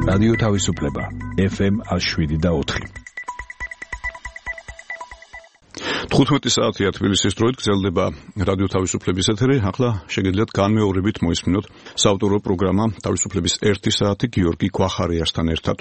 რადიო თავისუფლება FM 107.4. 15 საათია თბილისის დროით გრძელდება რადიო თავისუფლების ეთერი. ახლა შეგიძლიათ განმეორებით მოისმინოთ საავტორო პროგრამა თავისუფლების 1 საათი გიორგი ქვახარიასთან ერთად.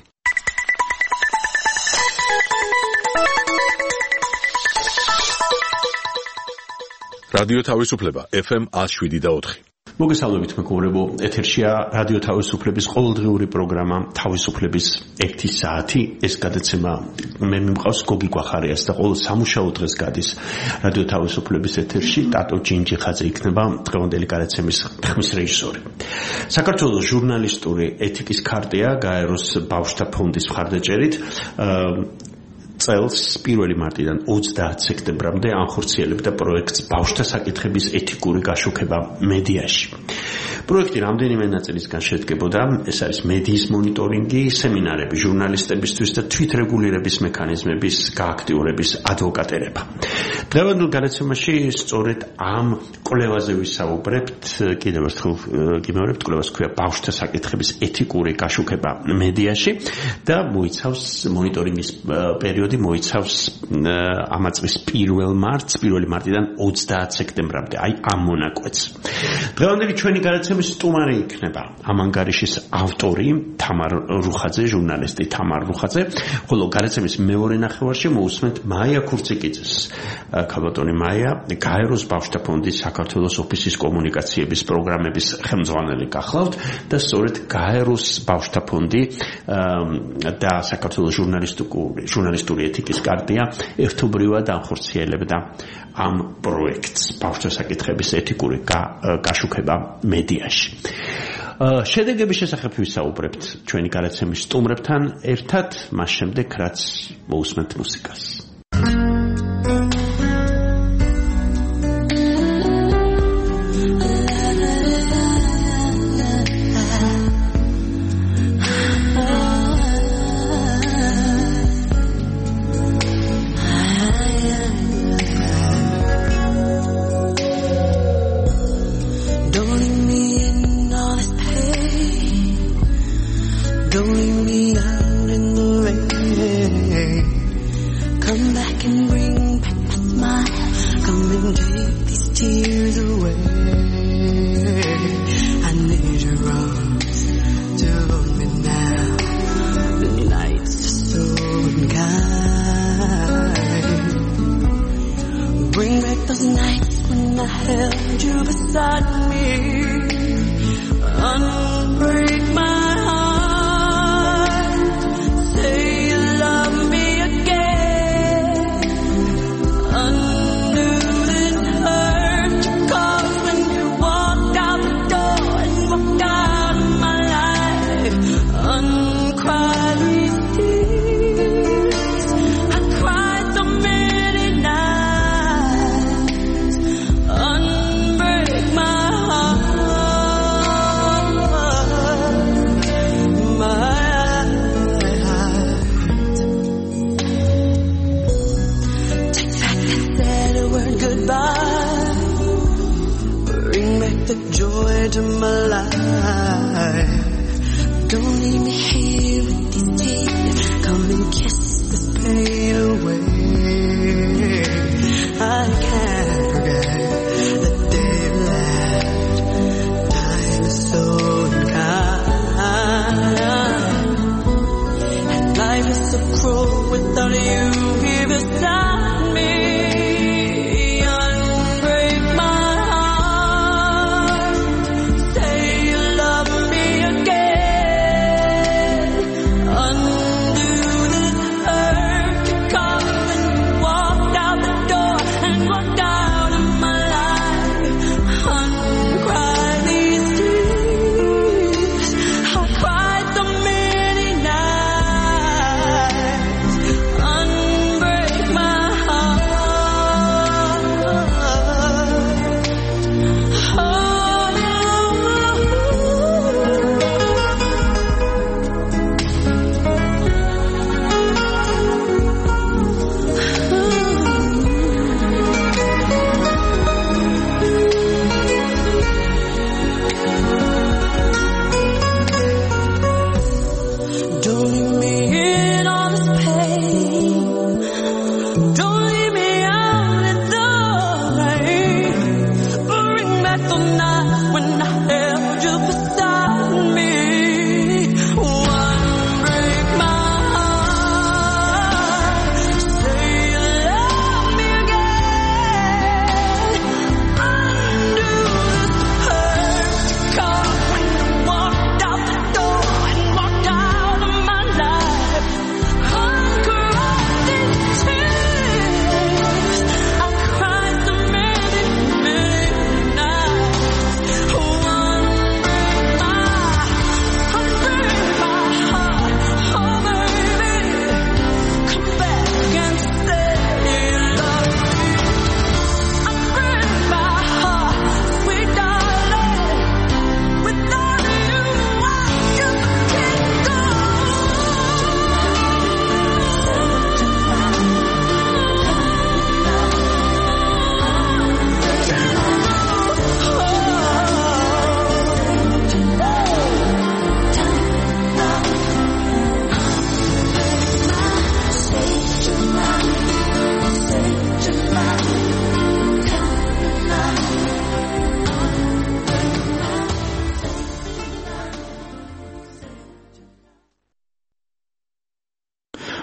რადიო თავისუფლება FM 107.4. მოგესალმებით მეგობრებო, ეთერშია რადიო თავისუფლების ყოველდღიური პროგრამა თავისუფლების 1 საათი. ეს გადაცემა მე მიმყავს გოგი ქვახარიას და ყოველ სამუშაო დღეს გადის რადიო თავისუფლების ეთერში. ტატო ჯინჯიხაძე იქნება დღევანდელი გადაცემის ხმის რეჟისორი. საქართველოს ჟურნალისტური ეთიკის ქარტია გაეროს ბავშვთა ფონდის მხარდაჭერით წელს 1 მარტიდან 30 სექტემბრამდე ანხორციელებდა პროექტს ბავშვთა საკითხების ეთიკური გაშუქება მედიაში. პროექტი რამდენიმე ნაწილისგან შედგებოდა. ეს არის მედიის მონიტორინგი, სემინარები ჟურნალისტებისთვის და თვითრეგულირების მექანიზმების გააქტიურების ადვოკატირება. დღევანდელ გადაცემაში სწორედ ამ კვლევაზე ვისაუბრებთ. კიდევ ერთხელ გიმეორებთ, კვლევას ქვია ბავშვთა საკითხების ეთიკური გაშუქება მედიაში და მოიცავს მონიტორინგის პერიოდი მოიცავს ამ წლის 1 მარტიდან 30 სექტემბრამდე, აი ამ მონაკვეთს. დღევანდელი ჩვენი გადაცემის სტუმარი იქნება ამ ანგარიშის ავტორი თამარ რუხაძე, ჟურნალისტი თამარ რუხაძე, ხოლო გადაცემის მეორე ნახევარში მოусმენთ მაია ქურციკიძეს. ქალბატონი მაია გაეროს ბავშვთა ფონდის საქართველოს ოფისის კომუნიკაციების პროგრამების ხელმძღვანელი გახლავთ და სწორედ გაეროს ბავშვთა ფონდი და საქართველოს ჟურნალისტური ეთიკის კარტია ერთობრივად ანხორციელებდა ამ პროექტს ბავშვთა საკითხების ეთიკური გაშუქება მედიაში. შედეგების შესახებ ვისაუბრებთ ჩვენი გადაცემის სტუმრებთან ერთად, მას შემდეგ რაც მოусმენთ მუსიკას.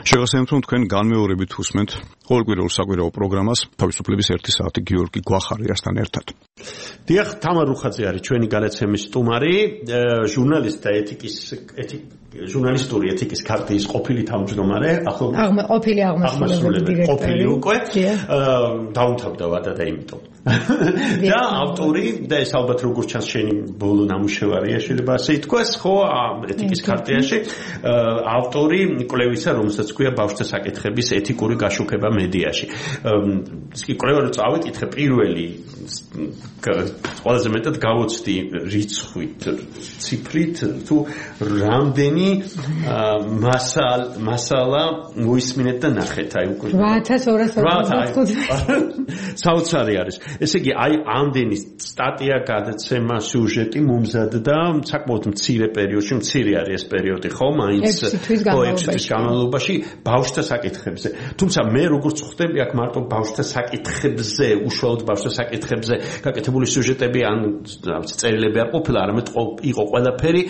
შეგახსენებთ, რომ თქვენ განმეორებით უსმენთ ყოველკვირეულ საკვირაო პროგრამას თავისუფლების 1 საათი გიორგი გვახარიასთან ერთად. დიახ, თამარ რუხაძე არის ჩვენი განაცემის სტუმარი, ჟურნალისტი და ჟურნალისტური ეთიკის ქარტიის ყოფილი თავმჯდომარე, ყოფილი აღმასრულებელი დირექტორი. ყოფილი უკვე დაუნთავდა ვადა და იმიტომ. და ავტორი და ეს ალბათ როგორც ჩანს შენი ბოლო ნამუშევარია, შეიძლება ასე ითქვას, ხო, ეთიკის ქარტიაში, ავტორი კვლევისა, რომელსაც ქვია ბავშვთა საკითხების ეთიკური გაშუქება მედიაში. ის კი კვლევა რო წავიკითხე პირველი ყველაზე მეტად გავოცდი რიცხვით, ციფრით, თუ რამდენი მასალა მოისმინეთ და ნახეთ, აი უკვე 8255 საოცარი არის. ესე იგი, აი ამდენი სტატია, გადაცემა, სიუჟეტი მომზადდა საკმაოდ მცირე პერიოდში, მცირე არის ეს პერიოდი, ხო, მაინც 6 თვის განმავლობაში ბავშვთა საკითხებზე. თუმცა მე როგორც ხვდები, აქ მარტო ბავშვთა საკითხებზე, უშუალოდ ბავშვთა საკითხებზე გაკეთებული სიუჟეტები ან წერილები არ ყოფილა, არამედ იყო ყველაფერი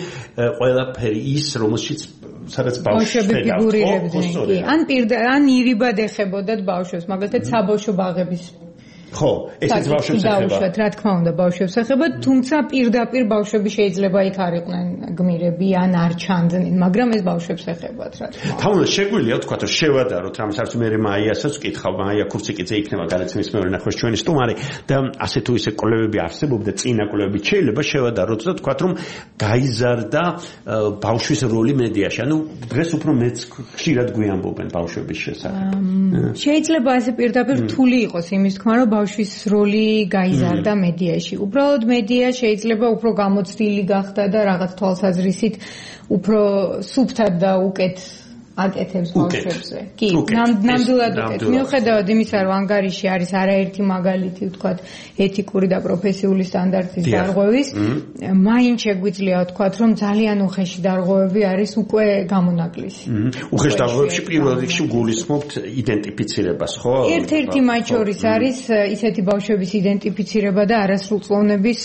ის, რომელშიც სადაც ბავშვები ფიგურირებდნენ. ან ირიბად ეხებოდათ ბავშვებს, მაგალითად საბავშვო ბაღების ხო, ესეც ბავშვებს ეხება. რა თქმა უნდა, ბავშვებს ეხება, თუმცა პირდაპირ ბავშვები შეიძლება იქ არ იყვნენ გმირები ან არ ჩანდნენ, მაგრამ ეს ბავშვებს ეხებათ, რა თქმა უნდა. თამარ, შეგვიძლია თქვა, რომ შევადაროთ რამის არც მე მაიასაც ვკითხავ, მაია ქურციკიძე იქნება განაცემის მეორე ნახევრის ჩვენი სტუმარი და ასე თუ ისე კვლევები არსებობდა, წინა კვლევები შეიძლება შევადაროთ და თქვა, რომ გაიზარდა ბავშვის როლი მედიაში. ანუ დღეს უფრო მეც ხშირად გვიამბობენ ბავშვების შესახებ. შეიძლება ასე პირდაპირ რთული იყოს იმის თქმა, რომ ბავშვის როლი გაიზარდა მედიაში. უბრალოდ მედია შეიძლება უფრო გამოცდილი გახდა და რაღაც თვალსაზრისით უფრო სუფთად და უკეთ აკეთებს ბავშვებზე. კი, ნამდვილად უკეთ. მიუხედავად იმისა, რომ ანგარიში არის არაერთი მაგალითი, ვთქვათ, ეთიკური და პროფესიული სტანდარტის დარღვევის, მაინც შეგვიძლია ვთქვათ, რომ ძალიან უხეში დარღვევები არის უკვე გამონაკლისი. უხეში დარღვევებში პირველ რიგში გულისხმობთ იდენტიფიცირებას, ხო? ერთ-ერთი მათ შორის არის ისეთი ბავშვების იდენტიფიცირება და არასრულწლოვნების,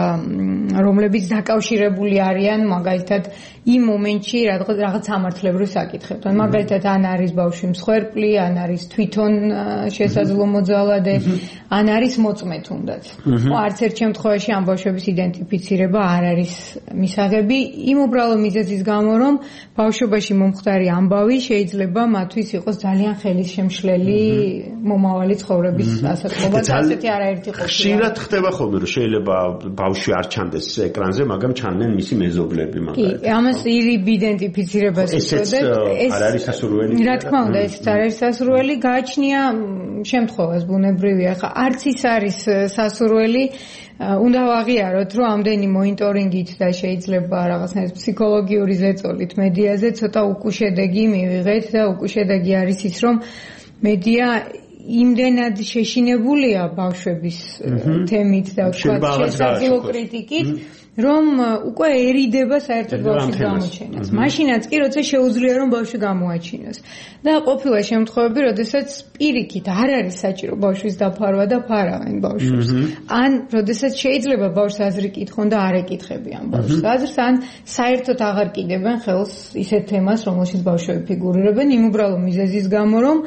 რომლებიც დაკავშირებული არიან მაგალითად იმ მომენტში რაღაც სამართლებრივ საკითხებთან. მაგალითად, ან არის ბავშვი მსხვერპლი, ან არის თვითონ შესაძლო მოძალადე, ან არის მოწმე თუნდაც. არც ერთ შემთხვევაში ამ ბავშვების იდენტიფიცირება არ არის მისაღები, იმ უბრალო მიზეზის გამო, რომ ბავშვობაში მომხდარი ამბავი შეიძლება მათთვის იყოს ძალიან ხელისშემშლელი მომავალი ცხოვრების ასაწყობა და ასეთი არაერთი ყოფილა. ხშირად ხდება ხოლმე, რომ შეიძლება ბავშვი არ ჩანდეს ეკრანზე, მაგრამ ჩანდნენ მისი მეზობლები მაგალითად. ამას იდენტიფიცირებას უწოდეთ. არ არის სასურველი. რა თქმა უნდა, ეს არ არის სასურველი, გააჩნია შემთხვევას ბუნებრივია. ხა არც ის არის სასურველი, უნდა ვაღიაროთ, რომ ამდენი მონიტორინგით და შეიძლება რაღაცნაირად ფსიქოლოგიური ზეწოლით მედიაზე ცოტა უკუშედეგი მივიღეთ და უკუშედეგი არის ის, რომ მედია იმდენად შეშინებულია ბავშვების თემით და ვთქვათ შესაძლო კრიტიკით, რომ უკვე ერიდება საერთოდ ბავშვის გამოჩენას. მაშინაც კი, როცა შეუძლია რომ ბავშვი გამოაჩინოს. და ყოფილა შემთხვევები, როდესაც პირიქით არ არის საჭირო ბავშვის დაფარვა და ფარავენ ბავშვს. ან როდესაც შეიძლება ბავშვს აზრი კითხონ და არ ეკითხებიან ბავშვს აზრს, ან საერთოდ აღარ კიდებენ ხელს ისეთ თემას, რომელშიც ბავშვები ფიგურირებენ, იმ უბრალო მიზეზის გამო, რომ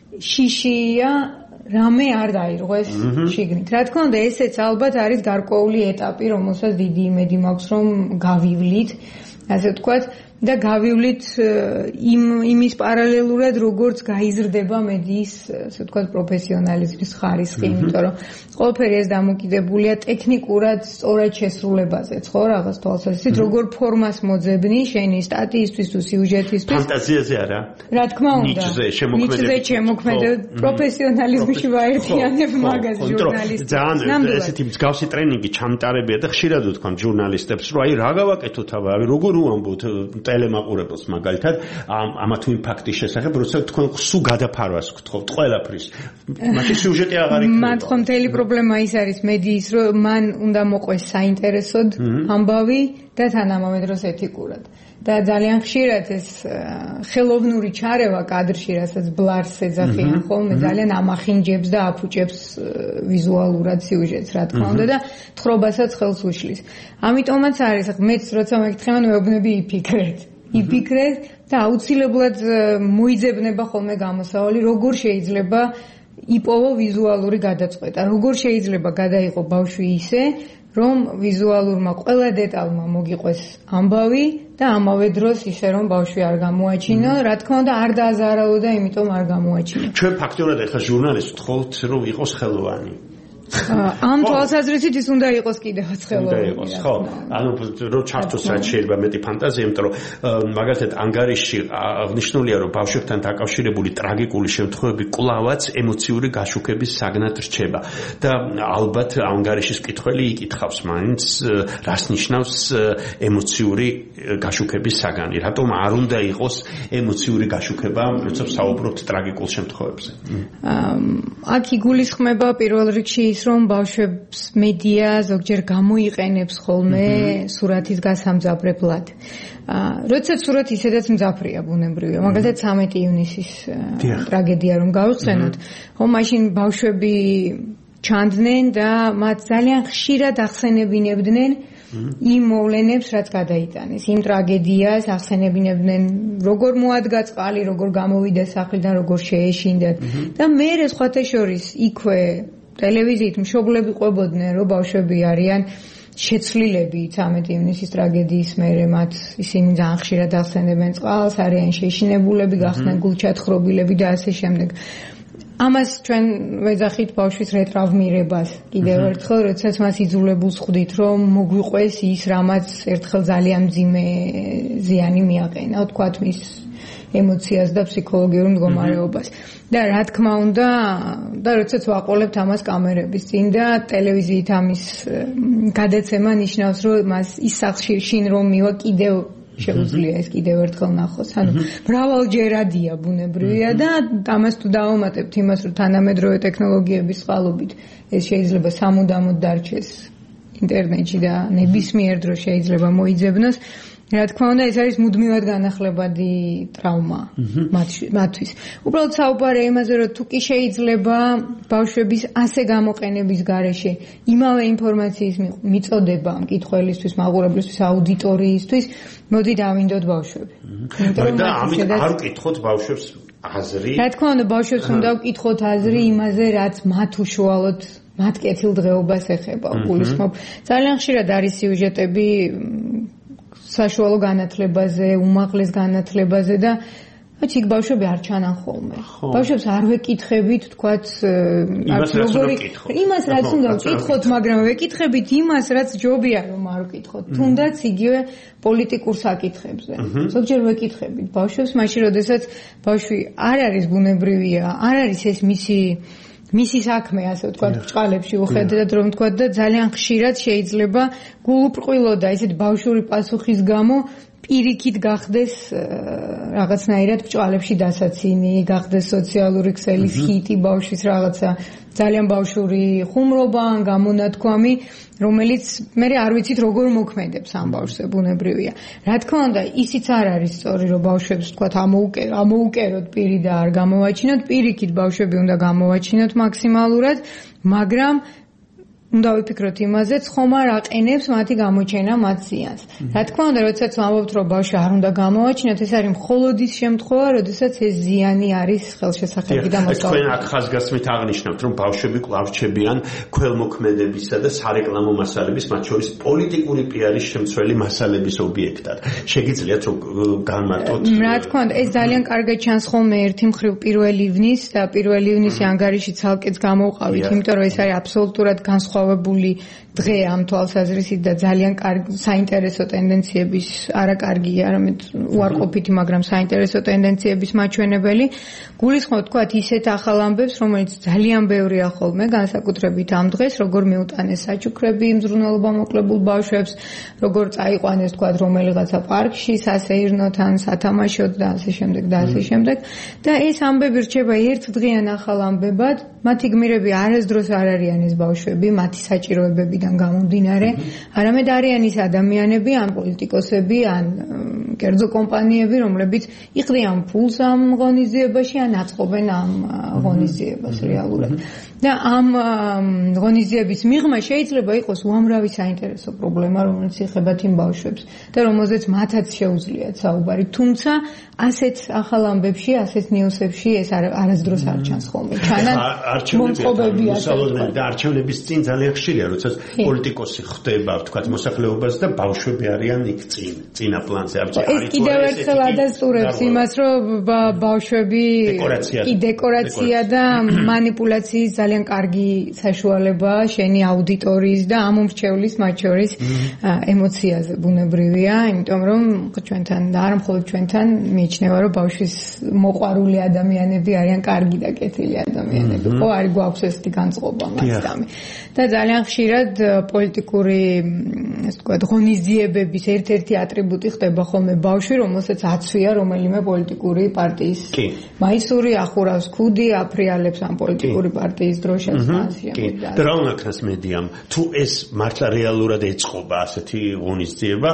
შიშია რამე არ დაირღვეს შიგნით. რა თქმა უნდა, ესეც ალბათ არის გარკვეული ეტაპი, რომელსაც დიდი იმედი მაქვს, რომ გავივლით, ასე ვთქვათ, და გავივლით იმის პარალელურად, როგორც გაიზრდება მედიის, ასე ვთქვათ, პროფესიონალიზმის ხარისხი, იმიტომ რომ ყველაფერი ეს დამოკიდებულია ტექნიკურად სწორად შესრულებაზეც, ხო, რაღაც თვალსაზრისით, როგორ ფორმას მოძებნი შენი სტატიისთვის თუ სიუჟეტისთვის. ფანტაზიაზე არა? რა თქმა უნდა. ნიჭზე შემოქმედებით. პროფესიონალიზმში ვაერთიანებ მაგას ჟურნალისტებს. ძალიან ესეთი მსგავსი ტრენინგი ჩამტარებია და ხშირად ვთქვამ ჟურნალისტებს, რომ აი რა გავაკეთოთ, აი როგორ უამბოთ ტელემაყურებელს მაგალითად ამა თუ იმ ფაქტის შესახებ, როცა თქვენ სულ გადაფარვას გთხოვთ ყველაფრის. მაშინ სიუჟეტი აღარ იქნება. მათ ხომ მთელი პრობლემა ის არის მედიის, რომ მან უნდა მოყვეს საინტერესოდ ამბავი და თანამედროვე დროს ეთიკურად. და ძალიან ხშირად ეს ხელოვნური ჩარევა კადრში, რასაც ბლარს ეძახიან ხოლმე, ძალიან ამახინჯებს და აფუჭებს ვიზუალურად სიუჟეტს, რა თქმა უნდა, და თხრობასაც ხელს უშლის. ამიტომაც არის, მეც როცა მეკითხებიან, მეუბნები იფიქრეთ. იფიქრეთ და აუცილებლად მოიძებნება ხოლმე გამოსავალი, როგორ შეიძლება იპოვო ვიზუალური გადაწყვეტა, როგორ შეიძლება გადაიღო ბავშვი ისე, რომ ვიზუალურმა ყველა დეტალმა მოგიყვეს ამბავი და ამავე დროს ისე რომ ბავშვი არ გამოაჩინო, რა თქმა უნდა არ დააზარალო და იმიტომ არ გამოაჩინო. ჩვენ ფაქტობრივად ახლა ჟურნალისტ ვთხოვთ რომ იყოს ხელოვანი. ამ თვალსაზრისით ის უნდა იყოს კიდევაც ხელოვანი. ხო, ანუ რომ ჩართოს რაც შეიძლება მეტი ფანტაზია, იმიტომ რომ მაგალითად ანგარიში აღნიშნულია რომ ბავშვებთან დაკავშირებული ტრაგიკული შემთხვევები კვლავაც ემოციური გაშუქების საგნად რჩება და ალბათ ანგარიშის მკითხველი იკითხავს მაინც რას ნიშნავს ემოციური გაშუქების საგანი, რატომ არ უნდა იყოს ემოციური გაშუქება, როცა საუბრობთ ტრაგიკულ შემთხვევებზე. აქ იგულისხმება პირველ რიგში რომ ბავშვებს მედია ზოგჯერ გამოიყენებს ხოლმე სურათის გასამძაფრებლად. როდესაც სურათი ისედაც მძაფრია ბუნებრივია, მაგალითად 13 ივნისის ტრაგედია რომ გავიხსენოთ, ხო მაშინ ბავშვები ჩანდნენ და მათ ძალიან ხშირად ახსენებინებდნენ იმ მოვლენებს, რაც გადაიტანეს, იმ ტრაგედიას ახსენებინებდნენ, როგორ მოადგა წყალი, როგორ გამოვიდა სახლიდან, როგორ შეეშინდათ და მე სხვათა შორის იქვე ტელევიზიით მშობლები ყვებოდნენ, რომ ბავშვები არიან შეცვლილები 13 ივნისის ტრაგედიის მერე, მათ ისინი ძალიან ხშირად ახსენებენ წყალს, არიან შეშინებულები, გახდნენ გულჩათხრობილები და ასე შემდეგ. ამას ჩვენ ვეძახით ბავშვის რეტრაუმირებას. კიდევ ერთხელ, როდესაც მას იძულებულს ხვდით, რომ მოგვიყვეს ის, რამაც ერთხელ ძალიან მძიმე ზიანი მიაყენა, თქვათ მის ემოციას და ფსიქოლოგიურ მდგომარეობას. და რა თქმა უნდა, და როდესაც ვაყოლებთ ამას კამერების წინ და ტელევიზიით ამის გადაცემა ნიშნავს, რომ მას ის სახლში შინ რომ მივა კიდევ შეუძლია ეს კიდევ ერთხელ ნახოს. ანუ მრავალჯერადია ბუნებრივია და ამას თუ დავამატებთ იმას, რომ თანამედროვე ტექნოლოგიების წყალობით ეს შეიძლება სამუდამოდ დარჩეს ინტერნეტში და ნებისმიერ დროს შეიძლება მოიძებნოს. რა თქმა უნდა, ეს არის მუდმივად განახლებადი ტრავმა მათთვის. უბრალოდ საუბარია იმაზე, რომ თუ კი შეიძლება ბავშვების ასე გამოყენების გარეშე იმავე ინფორმაციის მიწოდება მკითხველისთვის, მაყურებლისთვის, აუდიტორიისთვის, მოდი დავინდოთ ბავშვები. და ამით არ ვკითხოთ ბავშვებს აზრი. რა თქმა უნდა, ბავშვებს უნდა ვკითხოთ აზრი იმაზე, რაც მათ უშუალოდ მათ კეთილდღეობას ეხება. გულისხმობ, ძალიან ხშირად არის სიუჟეტები საშუალო განათლებაზე, უმაღლეს განათლებაზე და იქ ბავშვები არ ჩანან ხოლმე. ბავშვებს არ ვეკითხებით, თქვათ, იმას რაც უნდა ვკითხოთ, მაგრამ ვეკითხებით იმას, რაც ჯობია რომ არ ვკითხოთ. თუნდაც იგივე პოლიტიკურ საკითხებზე. ზოგჯერ ვეკითხებით ბავშვებს, მაშინ როდესაც ბავშვი არ არის ბუნებრივია, არ არის ეს მისი საქმე, ასე ვთქვათ, ბჭყალებში უხედავთ რომ ვთქვათ და ძალიან ხშირად შეიძლება გულუბრყვილო და ესეთ ბავშვური პასუხის გამო პირიქით გახდეს რაღაცნაირად ბჭყალებში დასაცინი, გახდეს სოციალური ქსელის ჰიტი ბავშვის რაღაცა ძალიან ბავშვური ხუმრობა, გამონათქვამი, რომელიც მე არ ვიცით როგორ მოქმედებს ამ ბავშვზე ბუნებრივია. რა თქმა უნდა, ისიც არ არის სწორი, რომ ბავშვებს თქვათ ამოუკეროთ პირი და არ გამოვაჩინოთ, პირიქით ბავშვები უნდა გამოვაჩინოთ მაქსიმალურად, მაგრამ უნდა ვიფიქროთ იმაზეც, ხომ არ აყენებს მათი გამოჩენა მათ ზიანს. რა თქმა უნდა, როდესაც ვამბობთ, რომ ბავშვი არ უნდა გამოვაჩინოთ, ეს არის მხოლოდ ის შემთხვევა, როდესაც ეს ზიანი არის ხელშესახები და მოსწავლე. თქვენ აქ ხაზგასმით აღნიშნავთ, რომ ბავშვები კვლავ რჩებიან ქველმოქმედებისა და სარეკლამო მასალების, მათ შორის პოლიტიკური პიარის შემცველი მასალების ობიექტად. შეგიძლიათ რომ განმარტოთ? რა თქმა უნდა, ეს ძალიან კარგად ჩანს ხოლმე ერთი მხრივ 1 ივნის და 1 ივნისი ანგარიში ცალკეც გამოვყავით, იმიტომ რომ ეს არის აბსოლუტურად განსხვავებული დღე ამ თვალსაზრისით და ძალიან კარგი საინტერესო ტენდენციების, არა კარგი, არამედ უარყოფითი, მაგრამ საინტერესო ტენდენციების მაჩვენებელი. გულისხმობ თქვათ ისეთ ახალ ამბებს, რომელიც ძალიან ბევრია ხოლმე, განსაკუთრებით ამ დღეს, როგორ მიუტანეს საჩუქრები მზრუნველობა მოკლებულ ბავშვებს, როგორ წაიყვანეს თქვათ რომელიღაცა პარკში, სასეირნოთ ან სათამაშოდ და ასე შემდეგ და ასე შემდეგ. და ეს ამბები რჩება ერთდღიან ახალ ამბებად, მათი გმირები არასდროს არ არიან ეს ბავშვები, მათი საჭიროებებიდან გამომდინარე, არამედ არიან ის ადამიანები, ან პოლიტიკოსები, ან კერძო კომპანიები, რომლებიც იყრიან ფულს ამ ღონისძიებაში, ან აწყობენ ამ ღონისძიებას რეალურად. და ამ ღონისძიების მიღმა შეიძლება იყოს უამრავი საინტერესო პრობლემა, რომელიც ეხებათ იმ ბავშვებს და რომელზეც მათაც შეუძლიათ საუბარი. თუმცა ასეთ ახალ ამბებში, ასეთ ნიუსებში ეს არასდროს არ ჩანს ხოლმე. ჩანან მომწყობები და არჩევნების წინ ძალიან ხშირია, როდესაც პოლიტიკოსი ხდება, ვთქვათ, მოსახლეობას და ბავშვები არიან იქ წინა პლანზე. ეს კიდევ ერთხელ ადასტურებს იმას, რომ ბავშვები დეკორაცია და მანიპულაციის ძალიან კარგი საშუალებაა შენი აუდიტორიის და ამ მომრჩევლის მათ შორის ემოციაზე ბუნებრივია, იმიტომ რომ ჩვენთან და არა მხოლოდ ჩვენთან მიიჩნევა, რომ ბავშვის მოყვარული ადამიანები არიან კარგი და კეთილი ადამიანები. ხო, არის გვაქვს ესეთი განწყობა მასთან. და ძალიან ხშირად პოლიტიკური, ასე ვთქვათ, ღონისძიებების ერთ-ერთი ატრიბუტი ხდება ხოლმე ბავშვი, რომელსაც აცვია რომელიმე პოლიტიკური პარტიის მაისური, ახურავს ქუდი, აფრიალებს ამ პოლიტიკური პარტიის დროშას მასია. და რა უნდა ქნას მედიამ? თუ ეს მართლა რეალურად ეწყობა ასეთი ღონისძიება,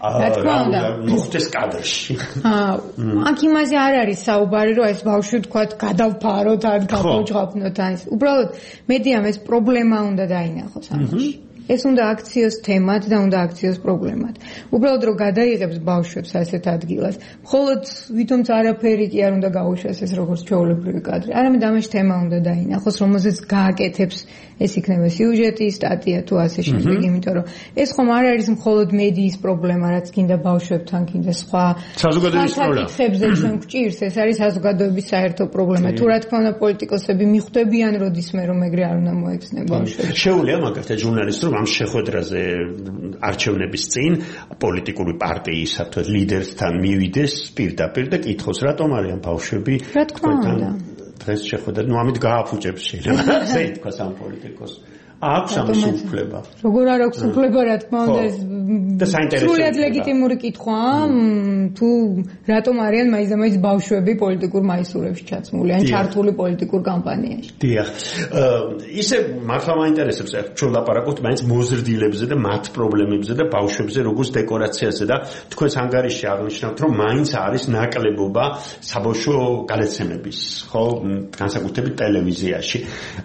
მოხდეს კადრში. აქ იმაზე არ არის საუბარი, რომ ეს ბავშვი თქვათ გადავფაროთ, ან გავოჯღაფნოთ, ან ის. უბრალოდ მედიამ ეს პრობლემა უნდა დაინახოს ამაში. ეს უნდა აქციოს თემად და უნდა აქციოს პრობლემად. უბრალოდ რომ გადაიღებს ბავშვებს ასეთ ადგილას, მხოლოდ ვითომც არაფერი კი არ უნდა გაუშვას ეს როგორც ჩვეულებრივი კადრი. არამედ ამაში თემა უნდა დაინახოს, რომელზეც გააკეთებს ეს იქნება სიუჟეტი, სტატია თუ ასე შემდეგ, იმიტომ რომ ეს ხომ არ არის მხოლოდ მედიის პრობლემა, რაც გინდა ბავშვებთან, გინდა სხვა საკითხებზე ჩვენ გვჭირს, ეს არის საზოგადოების საერთო პრობლემა. თუ რა თქმა უნდა პოლიტიკოსები მიხვდებიან როდისმე რომ ეგრე არ უნდა მოექცნენ ბავშვებს. შეუძლია მაგალითად ჟურნალისტ ამ შეხვედრაზე არჩევნების წინ პოლიტიკური პარტიის საერთოდ ლიდერსთან მივიდეს პირდაპირ და კითხოს რატომ არიან ბავშვები თქვენთან დღეს შეხვედრა ამით გააფუჭებს შეიძლება ასე ითქვას ამ პოლიტიკოს აქვს ამის უფლება როგორ არ აქვს უფლება რა თქმა უნდა სრულიად ლეგიტიმური კითხვაა თუ რატომ არიან მაინც ბავშვები პოლიტიკურ მაისურებში ჩაცმული ან ჩართული პოლიტიკურ კამპანიაში დიახ ისე მართლა მაინტერესებს ჩვენ ლაპარაკობთ მაინც მოზრდილებზე და მათ პრობლემებზე და ბავშვებზე როგორც დეკორაციაზე და თქვენს ანგარიშში აღნიშნავთ რომ მაინც არის ნაკლებობა საბავშვო გადაცემების ხო განსაკუთრებით ტელევიზიაში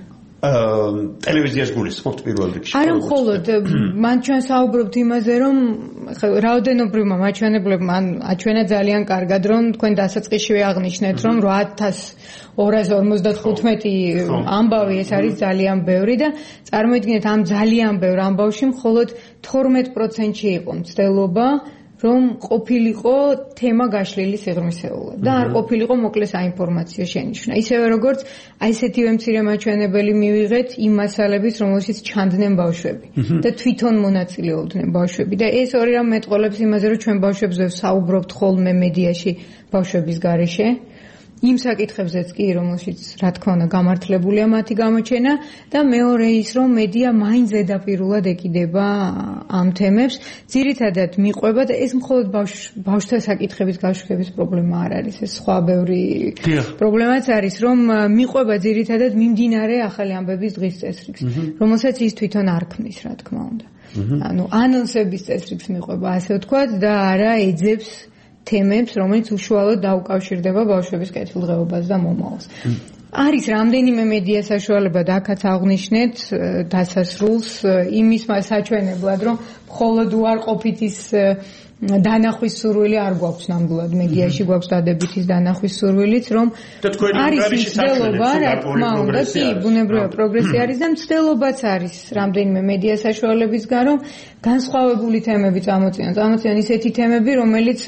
ტელევიზიას გულისხმობთ პირველ რიგში. არა მხოლოდ მან ჩვენ საუბრობთ იმაზე რომ რაოდენობრივმა მაჩვენებლებმა აჩვენა ძალიან კარგად რომ თქვენ დასაწყისშივე აღნიშნეთ რომ 8255 ამბავი ეს არის ძალიან ბევრი და წარმოიდგინეთ ამ ძალიან ბევრ ამბავში მხოლოდ 12%-ში იყო მცდელობა რომ ყოფილიყო თემა გაშლილი სიღრმისეულად და არ ყოფილიყო მოკლე საინფორმაციო შენიშვნა. ისევე როგორც აი ესეთივე მცირე მაჩვენებელი მივიღეთ იმ მასალების, რომელშიც ჩანდნენ ბავშვები და თვითონ მონაწილეობდნენ ბავშვები და ეს ორი რამ მეტყოლებს იმაზე, რომ ჩვენ ბავშვებზე საუბრობთ ხოლმე მედიაში ბავშვების გარეშე. იმ საკითხებზეც კი, რომელშიც რა თქმა უნდა გამართლებულია მათი გამოჩენა და მეორე ის, რომ მედია მაინც ზედაპირულად ეკიდება ამ თემებს, ძირითადად მიყვება და ეს მხოლოდ ბავშვთა საკითხების გაშუქების პრობლემა არ არის, ეს სხვა ბევრი პრობლემაც არის, რომ მიყვება ძირითადად მიმდინარე ახალი ამბების დღის წესრიგს, რომელსაც ის თვითონ არ ქმნის, რა თქმა უნდა. ანუ ანონსების წესრიგს მიყვება, ასე ვთქვათ, და არა ეძებს თემებს, რომელიც უშუალოდ დაუკავშირდება ბავშვების კეთილდღეობას და მომავალს. არის რამდენიმე მედია საშუალება და აქაც აღნიშნეთ დასასრულს იმის საჩვენებლად, რომ მხოლოდ უარყოფით ის დანახვის სურვილი არ გვაქვს ნამდვილად მედიაში გვაქვს დადებითის დანახვის სურვილიც რომ არის მცდელობა რა თქმა უნდა კი ბუნებრივია პროგრესი არის და მცდელობაც არის რამდენიმე მედია საშუალებისგან რომ განსხვავებული თემები წამოწიონ ისეთი თემები რომელიც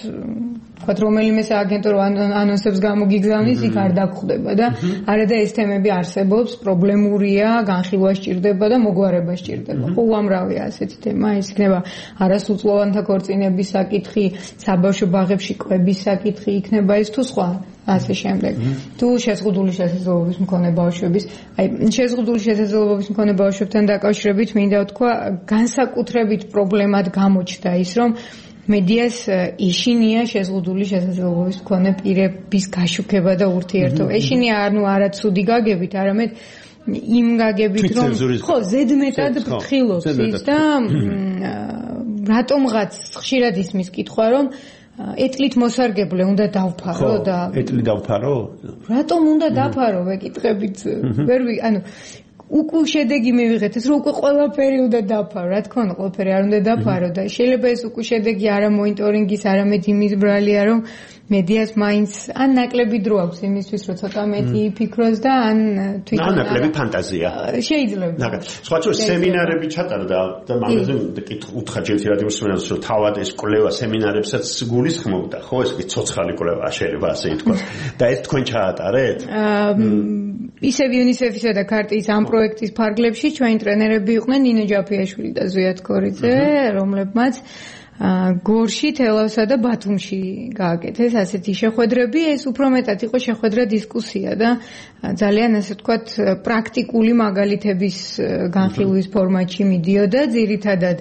ვთქვათ რომელიმე სააგენტო ანონსებს გამოგიგზავნის იქ არ დაგხვდება და არადა ეს თემები არსებობს პრობლემურია განხილვა სჭირდება და მოგვარება სჭირდება ხო უამრავია ასეთი თემა ეს იქნება არასრულწლოვანთა ქორწინების საკითხი საბავშვო ბაღებში კვების საკითხი იქნება ეს თუ სხვა ასე შემდეგ თუ შეზღუდული შესაძლებლობის მქონე ბავშვების აი შეზღუდული შესაძლებლობის მქონე ბავშვებთან დაკავშირებით მინდა ვთქვა განსაკუთრებით პრობლემად გამოჩნდა ის რომ მედიას ეშინია შეზღუდული შესაძლებლობის მქონე პირების გაშუქება და ურთიერთობა. ეშინია ანუ არა ცუდი გაგებით, არამედ იმ გაგებით, რომ ხო, ზედმეტად ფრთხილობს ის და რატომღაც ხშირად ისმის კითხვა, რომ ეტლით მოსარგებლე უნდა დავფარო და ეტლით დავფარო? რატომ უნდა დაფარო ვეკითხებით? უკვე შედეგი მივიღეთ, ეს რომ უკვე ყველაფერი უნდა დაფარო, რა თქმა უნდა, ყველაფერი არ უნდა დაფარო და შეიძლება ეს უკვე შედეგი არა მონიტორინგის, არამედ იმის ბრალია, რომ მედიას მაინც ან ნაკლები დრო აქვს იმისთვის, რომ ცოტა მეტი ფიქროს და ან თვითონ ნაკლები ფანტაზია. შეიძლება. სხვა შორის სემინარები ჩატარდა და მაგაზე უთხრა ჯერ რადიო მსმენელს, რომ თავად ეს კვლევა სემინარებსაც გულისხმობდა, ხო, ეს ცოცხალი კვლევა შეიძლება ასე ითქვას. და ეს თქვენ ჩაატარეთ? ისევ UNICEF-ისა და ქარტიის ამ პროექტის ფარგლებში ჩვენი ტრენერები იყვნენ ნინო ჯაფიაშვილი და ზვიად ქორიძე, რომლებმაც გორში, თელავსა და ბათუმში გააკეთეს ასეთი შეხვედრები. ეს უფრო მეტად იყო შეხვედრა დისკუსია და ძალიან ასე ვთქვათ პრაქტიკული მაგალითების განხილვის ფორმატში მიდიოდა. ძირითადად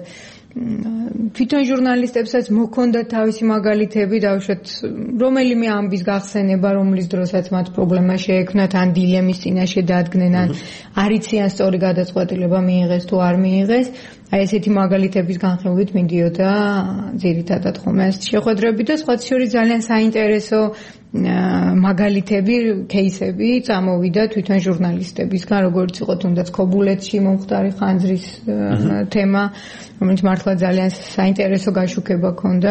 თვითონ ჟურნალისტებსაც მოქონდათ თავისი მაგალითები, დავუშვათ რომელიმე ამბის გახსენება, რომლის დროსაც მათ პრობლემა შეექმნათ, ან დილემის წინაშე დადგნენ, ან არ იციან სწორი გადაწყვეტილება მიიღეს თუ არ მიიღეს. აი ესეთი მაგალითების განხილვით მიდიოდა ძირითადად ხომ ეს შეხვედრები და სხვა შორის ძალიან საინტერესო მაგალითები, кейსები წამოვიდა თვითონ ჟურნალისტებისგან, როგორც იყო თუნდაც ქობულეთში მომხდარი ხანძრის თემა, რომელიც მართლა ძალიან საინტერესო გაშუქება ჰქონდა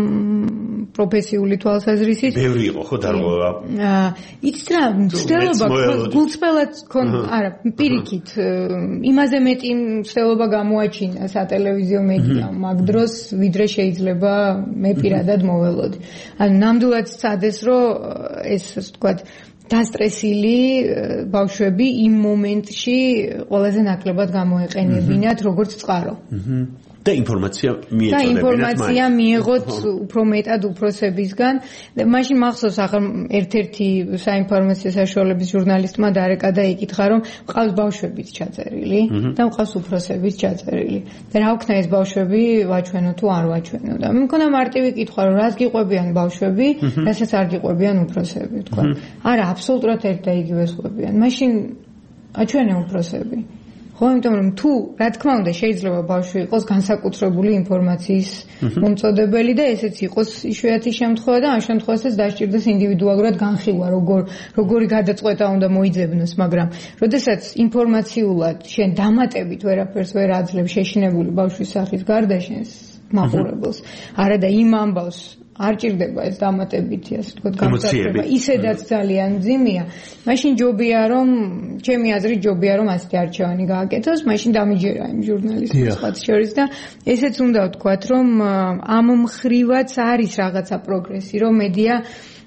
პროფესიული თვალსაზრისით. ბევრი იყო ხო დარღვევა? იცით რა, მცდელობა გულწრფელად არა, პირიქით, იმაზე მეტი მცდელობა გამოაჩინა სატელევიზიო მედიამ მაგ დროს, ვიდრე შეიძლება მე პირადად მოველოდი. ანუ ნამდვილად სცადეს, რომ ეს ასე ვთქვათ დასტრესილი ბავშვები იმ მომენტში ყველაზე ნაკლებად გამოეყენებინათ როგორც წყარო. და ინფორმაცია მიეწოდებინათ. და ინფორმაცია მიიღოთ უფრო მეტად უფროსებისგან. მაშინ მახსოვს ახლა ერთ-ერთი საინფორმაციო საშუალებების ჟურნალისტმა დარეკა და იკითხა, რომ ყავს ბავშვებიც ჩაწერილი და ყავს უფროსებიც ჩაწერილი. და რა ვქნა ეს ბავშვები ვაჩვენო თუ არ ვაჩვენო და მე მქონდა მარტივი კითხვა, რომ რას გიყვებიან ბავშვები, რასაც არ გიყვებიან უფროსები, თქვა. არა, აბსოლუტურად ერთ და იგივეს ყვებიან. მაშინ აჩვენე უფროსები. ხო, იმიტომ რომ თუ რა თქმა უნდა შეიძლება ბავშვი იყოს განსაკუთრებული ინფორმაციის მომწოდებელი და ესეც იყოს იშვიათი შემთხვევა და ამ შემთხვევასაც დაჭირდეს ინდივიდუალურად განხილვა, როგორი გადაწყვეტა უნდა მოიძებნოს, მაგრამ როდესაც ინფორმაციულად შენ დამატებით ვერაფერს ვერ აძლევ შეშინებული ბავშვის სახის გარდაშენს მაყურებელს, არა და იმ ამბავს არ ჭირდება ეს დამატებითი, ასე ვთქვათ, გამოსწორება. ისედაც ძალიან მძიმეა. მაშინ ჯობია რომ, ჩემი აზრით ჯობია რომ ასეთი არჩევანი გააკეთოს, მაშინ დამიჯერა იმ ჟურნალისტებს სხვა შორის და ესეც უნდა ვთქვათ, რომ ამ მხრივაც არის რაღაცა პროგრესი, რომ მედია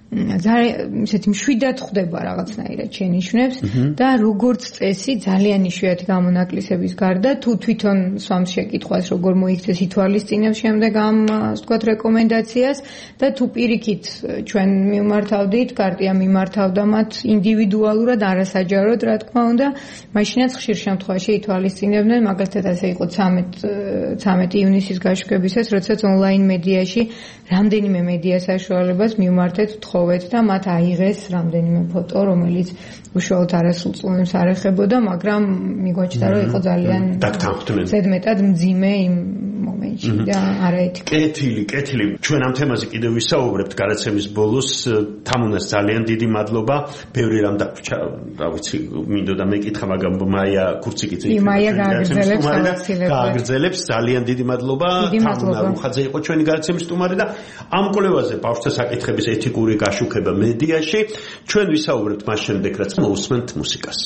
ისეთი მშვიდად ხვდება რაღაცნაირად შენიშვნებს და როგორც წესი ძალიან იშვიათი გამონაკლისების გარდა თუ თვითონ სვამს შეკითხვას როგორ მოიქცეს ითვალისწინებს შემდეგ ამ ვთქვათ რეკომენდაციას და თუ პირიქით ჩვენ მიმართავდით, კარტია მიმართავდა მათ ინდივიდუალურად არასაჯაროდ რა თქმა უნდა, მაშინაც ხშირ შემთხვევაში ითვალისწინებდნენ, მაგალითად ასე იყო 13 ივნისის გაშუქებისას, როდესაც ონლაინ მედიაში რამდენიმე მედია საშუალებას მივმართეთ და მათ აიღეს რამდენიმე ფოტო, რომელიც უშუალოდ არასრულწლოვანს არ ეხებოდა, მაგრამ მიგვაჩნდა, რომ იყო ძალიან ზედმეტად მძიმე იმ მომენტში და არაეთიკა. კეთილი. ჩვენ ამ თემაზე კიდევ ვისაუბრებთ გადაცემის ბოლოს. თამუნას ძალიან დიდი მადლობა. ბევრი რამ დაგვრჩა, რა ვიცი, მინდოდა მეკითხა, მაგრამ მაია ქურციკიძე გააგრძელებს. ძალიან დიდი მადლობა. თამუნა რუხაძე იყო ჩვენი გადაცემის სტუმარი და ამ კვლევაზე ბავშვთა საკითხების ეთიკური გაშუქება მედიაში. ჩვენ ვისაუბრებთ მას შემდეგ, რაც მოусმენთ მუსიკას.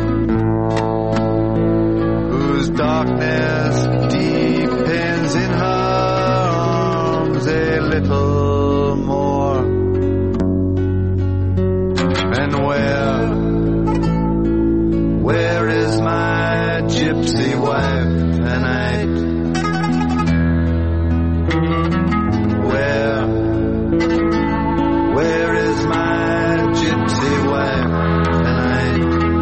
Darkness deepens in her little more. And where is my gypsy wife tonight? Where is my gypsy wife tonight?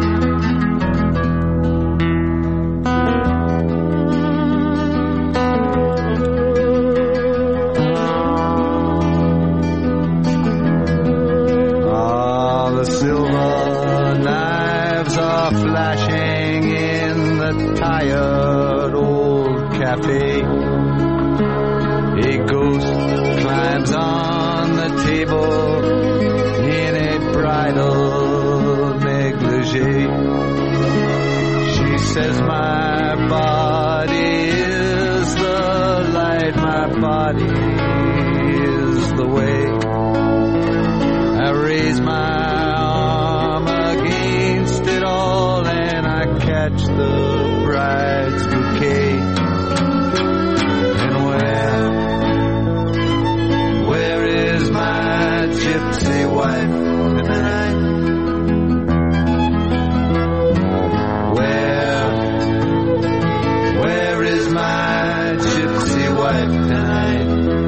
The silver knives are flashing in the tired old cafe. A ghost climbs on the table in a bridal negligee. She says my body is the light, my body is the way. I raise my arm against it all and I catch the bride's bouquet. And where is my gypsy wife tonight? Where is my gypsy wife tonight?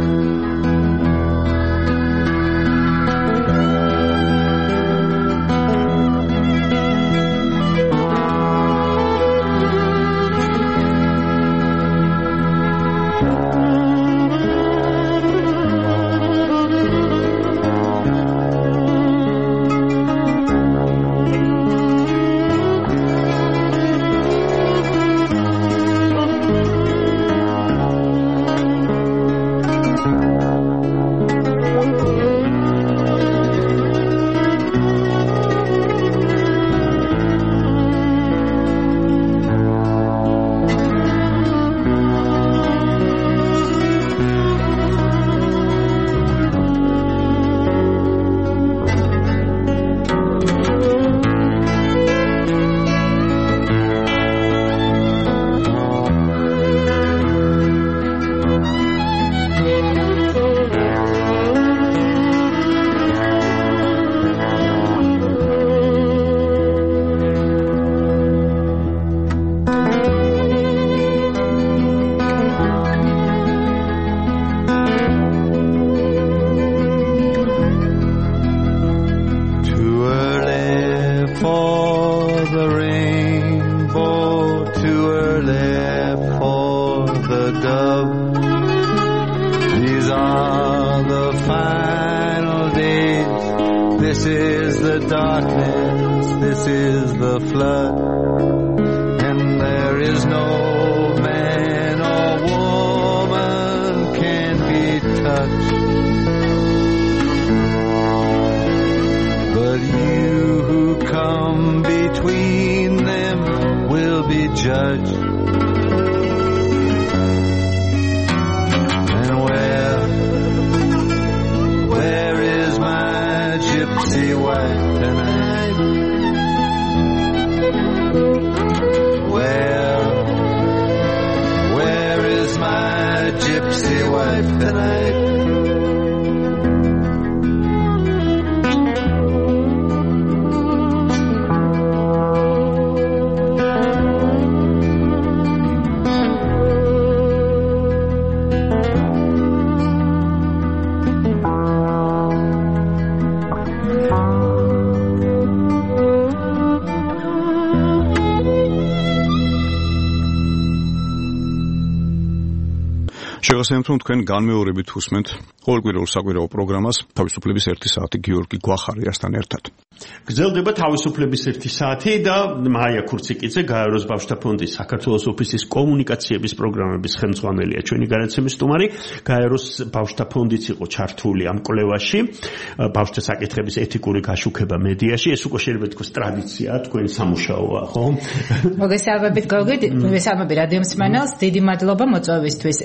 შეგასწრებთ რომ თქვენ განმეორებით უსმენთ ყოველკვირეულ საკვირაო პროგრამას თავისუფლების 1 საათი გიორგი გვახარიასთან ერთად. გრძელდება თავისუფლების 1 საათი და მაია ქურციკიძე გაეროს ბავშვთა ფონდის საქართველოს ოფისის კომუნიკაციების პროგრამების ხელმძღვანელია ჩვენი განაცემის სტუმარი. გაეროს ბავშვთა ფონდიც იყო ჩართული ამ კვლევაში ბავშვთა საკითხების ეთიკური გაშუქება მედიაში. ეს უკვე შეიძლება თქვას ტრადიციაა, თქვენი სამუშაოა, ხო? მოგესალმებით გოგით, მოგესალმები რადიო მსმენელს, დიდი მადლობა მოწვევისთვის. ეს არის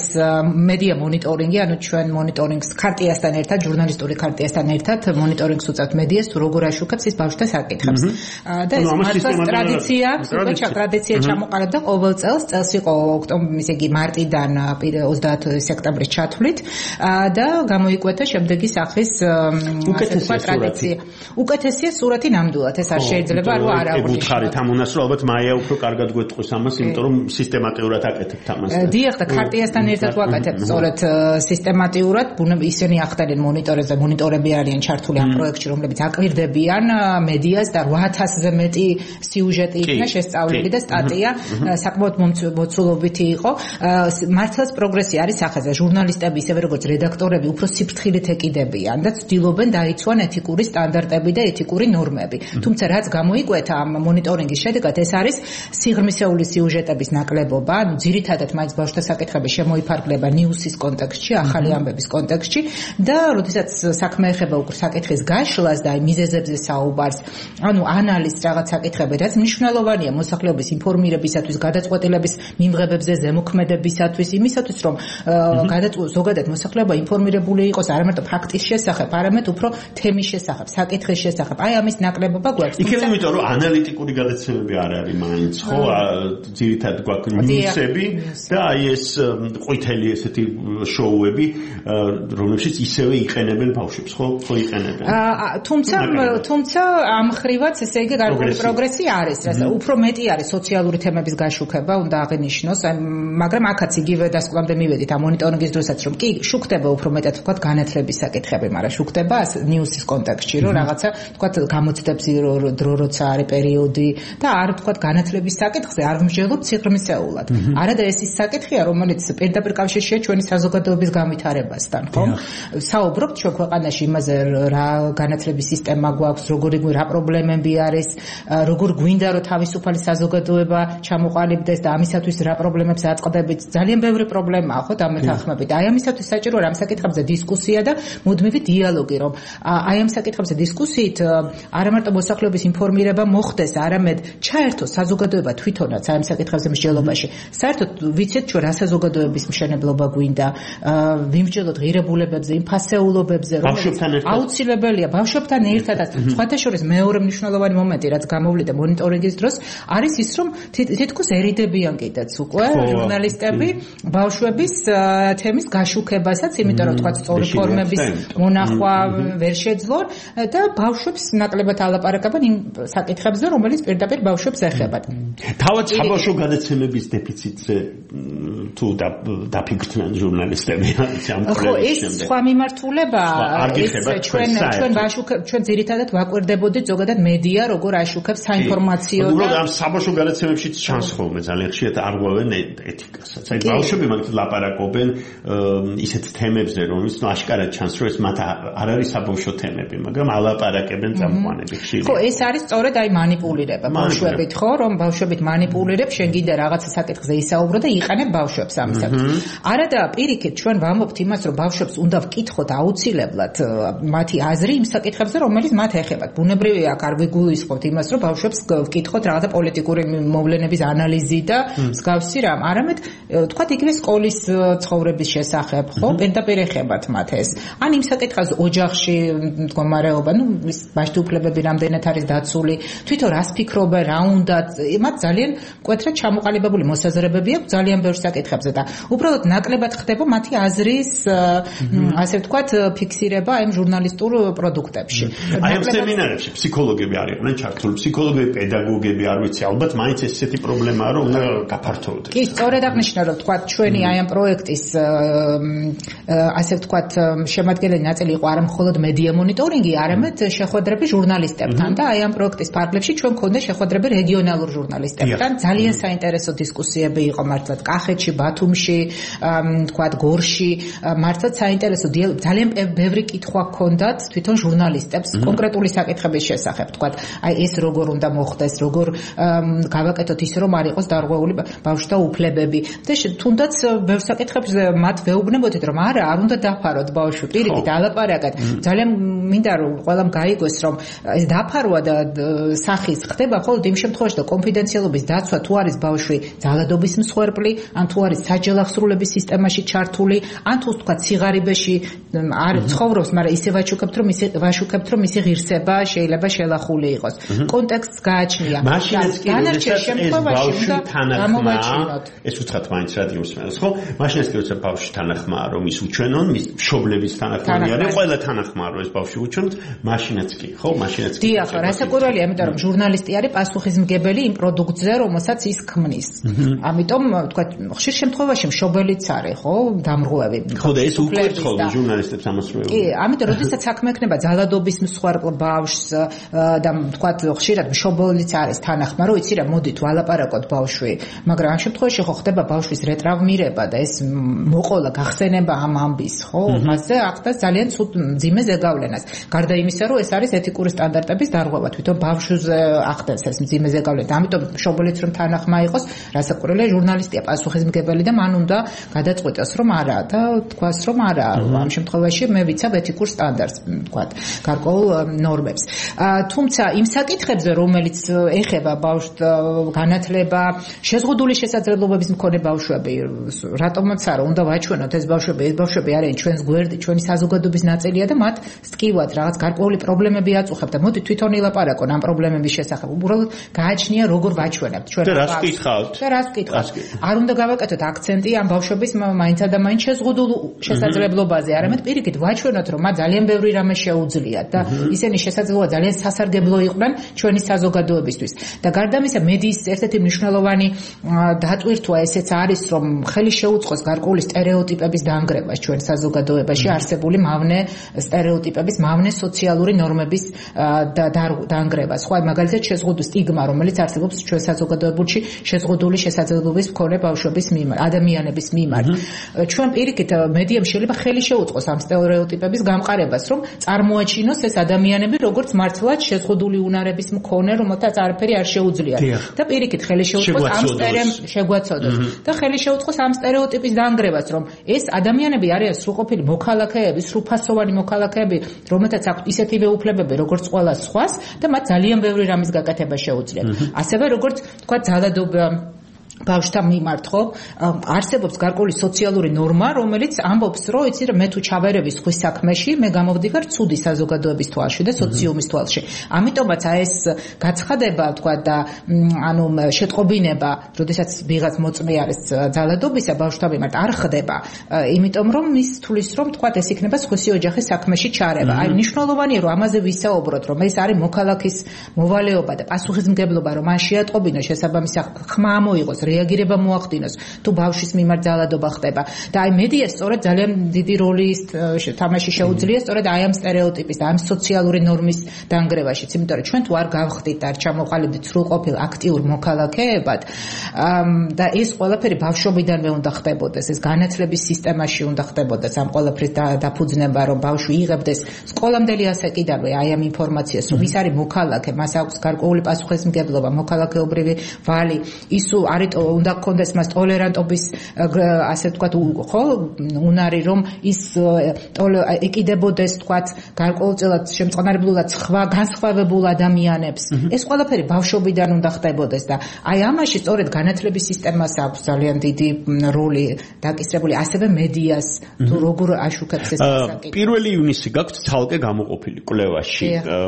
მედია მონიტორინგი, ანუ ჩვენ მონიტორინგს ქარტიასთან ერთად, ჟურნალისტური ქარტიასთან ერთად მონიტორინგს უწევთ მედიას, თუ როგორ აშუქებს ის ბავშვთა საკითხებს. და ეს მართლაც ტრადიცია, ტრადიცია ჩამოყალიბდა და ყოველ წელს იყო ისე იგი მარტიდან 30 სექტემბრის ჩათვლით და გამოიკვეთა შემდეგი სახის ტრადიცია. უკეთესია სურათი ნამდვილად, ეს არ შეიძლება რომ არ აღვნიშნოთ. ებუთხარით ამ უნას რომ ალბათ მაია უფრო კარგად გვეტყვის ამას, იმიტომ რომ სისტემატიურად აკეთებთ ამას. დიახ, და ქარტიასთან ერთად ვაკეთებთ სწორედ სისტემატიურად, ისინი ახდენენ მონიტორებზე, მონიტორები არიან ჩართული ამ პროექტში, რომლებიც აკვირდებიან მედიას და 8000-ზე მეტი სიუჟეტი იქნა შესწავლილი და სტატია საკმაოდ მოცულობითი იყო. მართლაც პროგრესი არის სახეზე. ჟურნალისტები, ისევე როგორც რედაქტორები, უფრო სიფრთხილით ეკიდებიან და ცდილობენ დაიცვან ეთიკური სტანდარტები და ეთიკური ნორმები. თუმცა რაც გამოიკვეთა ამ მონიტორინგის შედეგად, ეს არის სიღრმისეული სიუჟეტების ნაკლებობა, ანუ ძირითადად მაინც ბავშვთა საკითხები შემოიფარგლება ნიუსის კონტექსტში, ახალი ამბების კონტექსტში და როდესაც საქმე ეხება უკვე საკითხის გაშლას და მიზეზებზე საუბარს, ანუ ანალიზს რაღაც საკითხები, რაც მნიშვნელოვანია მოსახლეობის ინფორმირებისათვის, გადაწყვეტილების მიმღებებზე, ზემოქმედებისათვის, იმისათვის, რომ ზოგადად მოსახლეობა ინფორმირებული იყოს არა მარტო ფაქტის შესახებ, არამედ უფრო თემის შესახებ, საკითხის შესახებ. აი ამის ნაკლებობა გვაქვს. იქნება იმიტომ რომ ანალიტიკური გადაცემები არ არის მაინც, ხო, ძირითადად გვაქვს ნიუსები და აი ეს ყვითელი ესეთი შოუები, რომლებშიც ისევე იყენებენ ბავშვებს, ხო იყენებენ. თუმცა ამ ხრივაც ესე იგი გარკვეული პროგრესი არის, უფრო მეტი არის სოციალური თემების გაშუქება, უნდა აღინიშნოს, მაგრამ აქაც იგივე დასკვნამდე მივედით ამ მონიტორინგის დროსაც, რომ კი შუქდება უფრო მეტად თქვა განათლების საკითხები, მაგრამ შუქდება ნიუსის კონტექსტში, რომ რაღაცა თქვა გამოცდებს დრო როცა არის პერიოდი და არ თქვა განათლების საკითხზე არ ვმსჯელობ სიღრმისეულად. არადა ეს ის საკითხია, რომელიც პირდაპირ კავშირშია ჩვენი საზოგადოების განვითარებასთან, ხო? საუბრობთ ჩვენ ქვეყანაში იმაზე, რა განათლების სისტემა გვაქვს, რა პრობლემები არის, როგორ გვინდა რომ თავისუფალი საზოგადოება ჩამოყალიბდეს და ამისათვის რა პრობლემებს აწყდებით. ძალიან ბევრი პრობლემაა, ხო, დამეთანხმებით. აი ამისათვის საჭიროა ამ საკითხებზე დისკუსია და მუდმივი დიალოგი, რომ აი ამ საკითხებზე დისკუსიით არა მარტო მოსახლეობის ინფორმირება მოხდეს, არამედ ჩაერთოს საზოგადოება თვითონაც აი ამ საკითხებზე მსჯელობაში. საერთოდ ვიცით ჩვენ რა საზოგადოების მშენებლობა გვინდა, ვიმსჯელოთ ღირებულებებზე, იმ ფასეულობებზე, რომელიც აუცილებელია ბავშვებთან ერთადაც. სხვათა შორის მეორე მნიშვნელოვანი მომენტი, რაც გამოვლიდა მონიტორინგის დროს, არის ის, რომ თითქოს ერიდებიან კიდეც უკვე ჟურნალისტები ბავშვების თემის გაშუქებასაც, იმიტომ რომ თქვა სწორი ფორმების მონახვა ვერ შეძლონ და ბავშვებს ნაკლებად ალაპარაკებენ იმ საკითხებზე, რომელიც პირდაპირ ბავშვებს ეხებათ. თავად საბავშვო გადაცემების დეფიციტზე თუ დაფიქრდნენ ჟურნალისტები ამ პროექტის შემდეგ. სხვა მიმართულება ჩვენ ძირითადად ვაკვირდებოდით ზოგადად მედია როგორ აშუქებს საინფორმაციო და უბრალოდ ამ საბავშვო გადაცემებშიც ჩანს ხოლმე ძალიან ხშირად არ ღვევენ ეთიკასაც. აი ბავშვები მაგით ლაპარაკობენ ისეთ თემებზე, რომელიც აშკარად ჩანს, რომ ეს მათ არ არის საბავშვო თემები, მაგრამ ალაპარაკებენ წამყვანები ხშირად. ხო, ეს არის სწორედ აი მანიპულირება ბავშვებით, ხო, რომ ბავშვებით მანიპულირებ, შენ გინდა რაღაცა საკითხზე ისაუბრო და იყენებ ბავშვებს ამისათვის. არადა პირიქით ჩვენ ვამბობთ იმას, რომ ბავშვებს უნდა ვკითხოთ აუცილებლად მათი აზრი იმ საკითხებზე, რომელიც მათ ეხებათ. ბუნებრივია, აქ არ ვიგულისხმობთ იმას, რომ ბავშვებს ვკითხოთ რაღაცა პოლიტიკური მოვლენების ანალიზი და მსგავსი რამ. არამედ თქვათ იგივე სკოლის ცხოვრების შესახებ, ხო, პირდაპირ ეხებათ მათ ეს. ან იმ საკითხებზე ოჯახში მდგომარეობა, ბავშვთა უფლებები რამდენად არის დაცული, თვითონ რას ფიქრობენ, რა უნდა, მათ ძალიან მკვეთრად ჩამოყალიბებული მოსაზრებები აქვს ძალიან ბევრ საკითხებზე და უბრალოდ ნაკლებად ხდება მათი აზრის, ასე ვთქვათ, ფიქსირება ამ ჟურნალისტურ პროდუქტებში. აი ამ სემინარებში ფსიქოლოგები არიან ჩართული, ფსიქოლოგები, პედაგოგები, არ ვიცი, ალბათ მაინც ესეთი პრობლემაა, რომ უნდა გაფართოვდეს. კი, სწორედ აღნიშნა, რომ თქვათ ჩვენი აი ამ პროექტის ასე ვთქვათ, შემადგენელი ნაწილი იყო არა მხოლოდ მედია მონიტორინგი, არამედ შეხვედრები ჟურნალისტებთან და აი ამ პროექტის ფარგლებში ჩვენ მქონდა შეხვედრები რეგიონალურ ჟურნალისტებთან. ძალიან საინტერესო დისკუსიები იყო მართლაც კახეთში, ბათუმში, თქვათ გორში, მართლაც საინტერესო ძალიან ბევრი კითხვა ჰქონდათ თვითონ ჟურნალისტებს კონკრეტული საკითხების შესახებ, თქვათ, აი ეს როგორ უნდა მოხდეს, როგორ გავაკეთოთ ის, რომ არ იყოს დარღვეული ბავშვთა უფლებები და თუნდაც ბევრ საკითხებს მათ ვეუბნებოდით, რომ არა, არ უნდა დაფაროთ ბავშვი, პირიქით ალაპარაკეთ. ძალიან მინდა რომ ყველამ გაიგოს, რომ ეს დაფარვა და სახის ხდება მხოლოდ იმ შემთხვევაში და კონფიდენციალობის დაცვა თუ არის ბავშვი ძალადობის მსხვერპლი, ან თუ არის საჯალა აღსრულების სისტემაში ჩართული, ან თუ თქვა ციღარიბეში არ ცხოვრობს, მაგრამ ისე ვაშუქებთ, რომ მისი ღირსება შეიძლება შელახული იყოს. კონტექსტს გააჩნია. მაშინაც კი შემთხვევაში გამოვაჩინოთ. ეს უცხოთ მაინც რადიოს მერს, ხო? მაშინაც კი როცა ბავშვი თანახმაა, რომ ის უჩვენონ, მის მშობლების თანახმანი არის, ყველა თანახმაა, რომ ეს ბავშვი უჩვენოთ, მაშინაც კი, ხო? მაშინაც კი. დიახ, რასაკვირველია, იმიტომ რომ ჟურნალისტი არის პასუხისმგებელი იმ პროდუქტზე, რომელსაც ის ქმნის. ამიტომ თქვა, ხშირ შემთხვევაში მშობელიც არის, ხო, დამრღვევი. ხო, და ეს უკითხავდა ჟურნალისტებს ამას რო. კი, ამიტომ როდესაც საქმე ექნება ძალადობის მსხვერპლ ბავშვს და თქვა, ხშირად მშობელიც არის თანახმა, რომ იცი რა, მოდით ვალაპარაკოთ ბავშვი, მაგრამ ამ შემთხვევაში ხო ხდება ბავშვის რეტრაუმირება და ეს მოყოლა გახსენება ამ ამბის, ხო? მასზე ახდას ძალიან ცუდ მძიმე ზეგავლენას. გარდა იმისა, რომ ეს არის ეთიკური სტანდარტების დარღვევა, თვითონ ბავშვზე ახდენს ეს მძიმე ზეგავლენა. ამიტომ მშობელიც რომ თანახმა იყოს, რასაკვირველია, ჟურნალისტია პასუხისმგებელი და მან უნდა გადაწყვიტოს, რომ არა და თქვას, რომ არა. ამ შემთხვევაში მე ვიცავ ეთიკურ სტანდარტს, თქვა, გარკვეულ ნორმებს. თუმცა იმ საკითხებზე, რომელიც ეხება ბავშვს განათლება, შეზღუდული შესაძლებლობების მქონე ბავშვები, რატომაც არა, უნდა ვაჩვენოთ ეს ბავშვები არიან ჩვენს გვერდი, ჩვენი საზოგადოების ნაწილია და მათ სტკივად რაღაც გარკვეული პრობლემები აწუხებთ და მოდი თვითონ ილაპარაკონ ამ პრობლემების შესახებ. უბრალოდ გააჩნია როგორ ვაჩვენებთ ჩვენ და რას გითხავთ? და რას გითხავთ? არ უნდა გავაკეთოთ აქცენტი ამ ბავშვების მაინც და მაინც შეზღუდულ შესაძლებლობაზე, არამედ პირიქით ვაჩვენოთ, რომ მათ ძალიან ბევრი რამე შეუძლიათ და ისინი შესაძლოა ძალიან სასარგებლო იყვნენ ჩვენი საზოგადოებისთვის. და გარდა ამისა, მედიის ერთ-ერთი მნიშვნელოვანი დატვირთვა ესეც არის, რომ ხელი შეუწყოს გარკვეული სტერეოტიპების დანგრევას ჩვენ საზოგადოებაში, არსებული მავნე სტერეოტიპების, მავნე სოციალური ნორმების დანგრევას. ხო, მაგალითად შეზღუდული სტიგმა, რომელიც არსებობს ჩვენ საზოგადოებაში შეზღუდული შესაძლებლობის მქონე ბავშვების მიმართ, ადამიანების მიმართ. ჩვენ პირიქით მედიამ შეიძლება ხელი შეუწყოს ამ სტერეოტიპების გამყარებას, რომ წარმოაჩინოს ეს ადამიანები როგორც მართლაც შეზღუდული უნარების მქონე, რომელთაც არაფერი არ შეუძლიათ. და პირიქით ხელი შეუწყოს ამ შეგვაცოდოს და ხელი შეუწყოს ამ სტერეოტიპის დანგრევას, რომ ეს ადამიანები არიან სრულყოფილი მოქალაქეები, სრულფასოვანი მოქალაქეები, რომელთაც აქვთ ისეთივე უფლებები, როგორც ყველა სხვას და მათ ძალიან ბევრი რამის გაკეთება შეუძლიათ. ასევე როგორც თქვა ძალადობა ბავშვთან მიმართ, ხო, არსებობს გარკვეული სოციალური ნორმა, რომელიც ამბობს, რომ იცი რა, მე თუ ჩავერევი სხვის საქმეში, მე გამოვდივარ ცუდი საზოგადოების თვალში და სოციუმის თვალში. ამიტომაც ეს გაცხადება, თქვა და ანუ შეტყობინება, როდესაც ვიღაც მოწმე არის ძალადობისა ბავშვთან მიმართ, არ ხდება, იმიტომ რომ ის თulis რომ თქვა ეს იქნება სხვისი ოჯახის საქმეში ჩარევა. აი მნიშვნელოვანია რომ ამაზე ვისაუბროთ, რომ ეს არის მოქალაქის მოვალეობა და პასუხისმგებლობა, რომ მან შეატყობინოს შესაბამისი ხმა მოიღოს, რეაგირება მოახდინოს, თუ ბავშვის მიმართ ძალადობა ხდება. და აი მედია სწორედ ძალიან დიდი როლი თამაში შეუძლია სწორედ აი ამ სტერეოტიპის და ამ სოციალური ნორმის დანგრევაშიც, იმიტომ რომ ჩვენ თუ არ გავხდით, არ ჩამოყალიბდით სრულყოფილ აქტიურ მოქალაქეებად და ეს ყველაფერი ბავშვობიდანვე უნდა ხდებოდეს, ეს განათლების სისტემაში უნდა ხდებოდეს ამ ყველაფრის დაფუძნება, რომ ბავშვი იღებდეს სკოლამდელი ასაკიდანვე აი ამ ინფორმაციას, რომ ის არის მოქალაქე, მას აქვს გარკვეული პასუხისმგებლობა, მოქალაქეობრივი ვალი, ის არის უნდა გქონდეს მას ტოლერანტობის ასე ვთქვათ, ხო, უნარი, რომ ის ეკიდებოდეს, ვთქვათ, გარკვეულწილად შემწყნარებლულად სხვა განსხვავებულ ადამიანებს. ეს ყველაფერი ბავშვობიდან უნდა ხდებოდეს და აი ამაში სწორედ განათლების სისტემას აქვს ძალიან დიდი როლი დაკისრებული, ასევე მედიას თუ როგორ აშუქებს ეს საკითხი. 1 ივნისი გაქვთ ცალკე გამოყოფილი კვლევაში.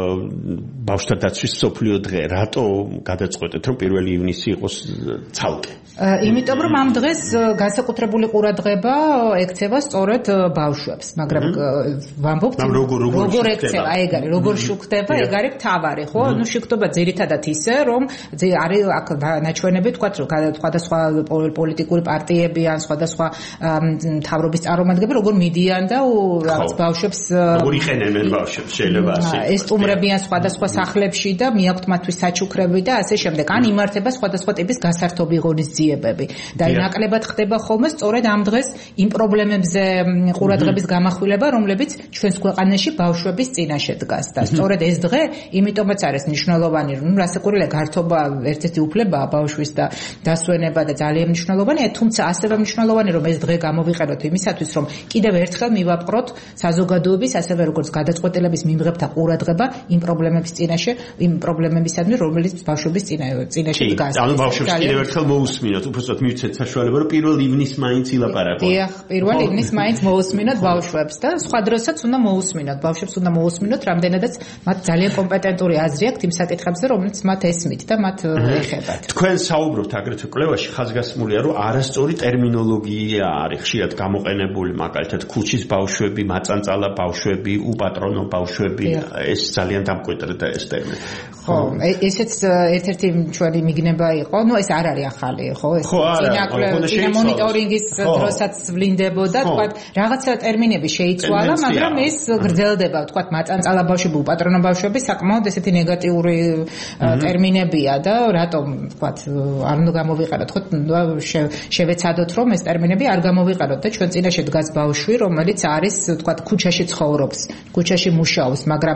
ბავშვთა დაცვის მსოფლიო დღე, რატო გადაწყვეტეთ, რომ 1 ივნისი იყოს ცალკე? იმიტომ რომ ამ დღეს განსაკუთრებული ყურადღება ექცევა სწორედ ბავშვებს, მაგრამ ვამბობთ როგორ ექცევა, ეგ არის, როგორ შუქდება, ეგ არის მთავარი, ხო? ნუ შუქდება ძირითადად ისე, რომ არის აქ ნაჩვენები, თქვათ, რომ სხვადასხვა პოლიტიკური პარტიები ან სხვადასხვა მთავრობის წარმომადგენლები როგორ მიდიან და რაღაც ბავშვებს როგორ იყენებენ ბავშვებს, შეიძლება ასე. ესტუმრებიან სხვადასხვა სახლებში და მიაქვთ მათთვის საჩუქრები და ასე შემდეგ. ან იმართება სხვადასხვა ტიპის გასართობი ღონისძიებები. და ნაკლებად ხდება ხოლმე სწორედ ამ დღეს იმ პრობლემებზე ყურადღების გამახვილება, რომლებიც ჩვენს ქვეყანაში ბავშვების წინაშე დგას. და სწორედ ეს დღე იმიტომაც არის მნიშვნელოვანი, რომ რასაკვირველია გართობა ერთ-ერთი უფლებაა ბავშვის და დასვენება და ძალიან მნიშვნელოვანია, თუმცა ასევე მნიშვნელოვანი რომ ეს დღე გამოვიყენოთ იმისათვის, რომ კიდევ ერთხელ მივაპყროთ საზოგადოების, ასევე როგორც გადაწყვეტილების მიმღებთა ყურადღება იმ პრობლემების წინაშე, იმ პრობლემებისადმი, რომელიც ბავშვების წინაშე დგას. ანუ ბავშვებს კიდევ ერთხელ მოусმინოთ მოусმინოთ, უბრალოდ მივცეთ საშუალება, რომ 1 ივნის მაინც ილაპარაკოთ. დიახ, 1 ივნის მაინც მოусმინოთ ბავშვებს და სხვა დროსაც უნდა მოусმინოთ. ბავშვებს უნდა მოусმინოთ, რამდენადაც მათ ძალიან კომპეტენტური აზრი აქვთ იმ საკითხებზე, რომელიც მათ ესმით და მათ ეხებათ. თქვენ საუბრობთ აგრეთვე კვლევაში ხაზგასმულია, რომ არასწორი ტერმინოლოგია არის ხშირად გამოყენებული, მაგალითად ქუჩის ბავშვები, მაწანწალა ბავშვები, უპატრონო ბავშვები, ეს ძალიან დამკვიდრდა ეს ტერმინი. ხო, ესეც ერთ-ერთი ჩვენი მიგნება იყო. ნუ ეს არ არის ახალი, ხო? ეს წინა მონიტორინგის დროსაც ვლინდებოდა, თქვა რაღაცა ტერმინები შეიცვალა, მაგრამ ეს გრძელდება, თქვა მაწანწალა ბავშვები, უპატრონო ბავშვები საკმაოდ ესეთი ნეგატიური ტერმინებია და რატომ თქვა არ უნდა გამოვიყაროთ, ხო? შევეცადოთ რომ ეს ტერმინები არ გამოვიყაროთ და ჩვენ წინაშე დგას ბავშვი, რომელიც არის თქვა ქუჩაში ცხოვრობს, ქუჩაში მუშაობს, მაგრამ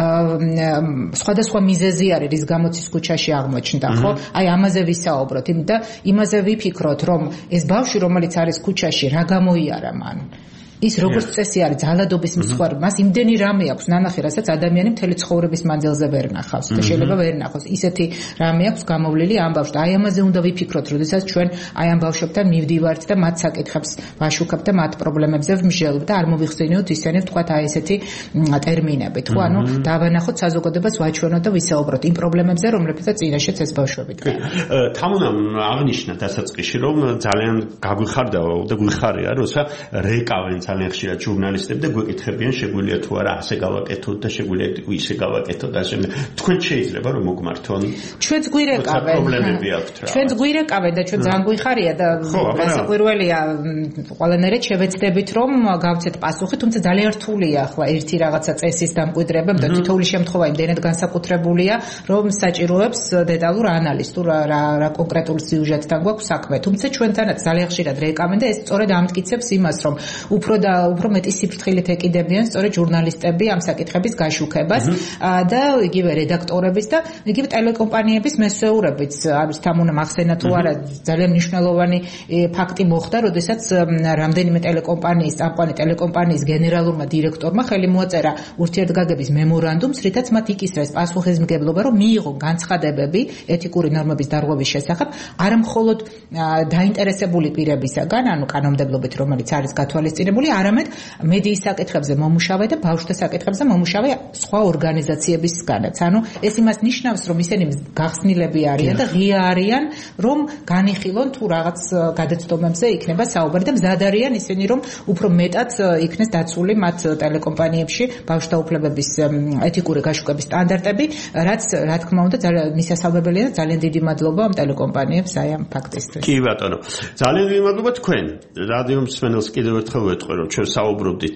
სხვადასხვა მიზეზი არის, რის გამოც ის ქუჩაში აღმოჩნდა, ხო? აი ამაზე ვისაუბროთ, იმიტომ იმაზე ვიფიქროთ, რომ ეს ბავშვი, რომელიც არის ქუჩაში, რა გამოიარა მან? ის როგორც წესი არის ძალადობის მსხვერპლი, მას იმდენი რამე აქვს ნანახი, რასაც ადამიანი მთელი ცხოვრების მანძილზე ვერ ნახავს და შეიძლება ვერ ნახოს. ისეთი რამე აქვს გამოვლილი ამ ბავშვს. აი ამაზე უნდა ვიფიქროთ, როდესაც ჩვენ აი ამ ბავშვებთან მივდივართ და მათ საკითხებს ვაშუქებთ და მათ პრობლემებზე ვმჟელობთ და არ მოვიხსენიოთ ისინი თქვათ აი ესეთი ტერმინები. თუ ანუ დავანახოთ საზოგადოებას ვაჩვენოთ და ვისაუბროთ იმ პრობლემებზე, რომლებსაც წინაშეც ეს ბავშვები დგას. თამუნამ აღნიშნა დასაწყისში, რომ ძალიან გაგვიხარდა და გვიხარია, როცა რეკავენ ძალიან ხშირად ჟურნალისტები და გვეკითხებიან შეგვიძლია თუ არა ასე გავაკეთოთ და შეგვიძლია ისე გავაკეთოთ და ასე თქვენ შეიძლება რომ მოგმართონ ჩვენც გვირეკავენ პრობლემები აქვთ რა ჩვენც გვირეკავენ და ჩვენ ძალიან გვიხარია და გასაკვირველია ყველანაირად შევეცდებით რომ გავცეთ პასუხი თუმცა ძალიან რთულია ახლა ერთი რაღაცა წესის დამკვიდრება და თითოეული შემთხვევა იმდენად განსაკუთრებულია რომ საჭიროებს დეტალურ ანალიზს თუ რა კონკრეტულ სიუჟეტთან გვაქვს საქმე თუმცა ჩვენთანაც ძალიან ხშირად რეკავენ და ეს სწორედ ამტკიცებს იმას რომ უფრო მეტი სიფრთხილით ეკიდებიან სწორედ ჟურნალისტები ამ საკითხების გაშუქებას და იგივე რედაქტორების და იგივე ტელეკომპანიების მესვეურებიც არის თამუნა მახსენა თუ არა ძალიან მნიშვნელოვანი ფაქტი მოხდა, როდესაც რამდენიმე ტელეკომპანიის წამყვანი ტელეკომპანიის გენერალურმა დირექტორმა ხელი მოაწერა ურთიერთგაგების მემორანდუმს, რითაც მათ იკისრეს პასუხისმგებლობა, რომ მიიღონ განცხადებები ეთიკური ნორმების დარღვევის შესახებ, არა მხოლოდ დაინტერესებული პირებისაგან, ანუ კანონმდებლობით, რომელიც არის გათვალისწინებული, არამედ მედიის საკითხებზე მომუშავე და ბავშვთა საკითხებზე მომუშავე სხვა ორგანიზაციებისგანაც. ანუ ეს იმას ნიშნავს, რომ ისინი გახსნილები არიან და ღია არიან, რომ განიხილონ თუ რაღაც გადაცდომებზე იქნება საუბარი და მზად არიან ისინი, რომ უფრო მეტად იქნეს დაცული მათ ტელეკომპანიებში ბავშვთა უფლებების ეთიკური გაშუქების სტანდარტები, რაც რა თქმა უნდა მისასალმებელია და ძალიან დიდი მადლობა ამ ტელეკომპანიებს აი ამ ფაქტისთვის. კი ბატონო, ძალიან დიდი მადლობა თქვენ. რადიო მსმენელს კიდევ ერთხელ ვეთქვი, რომ ჩვენ საუბრობდით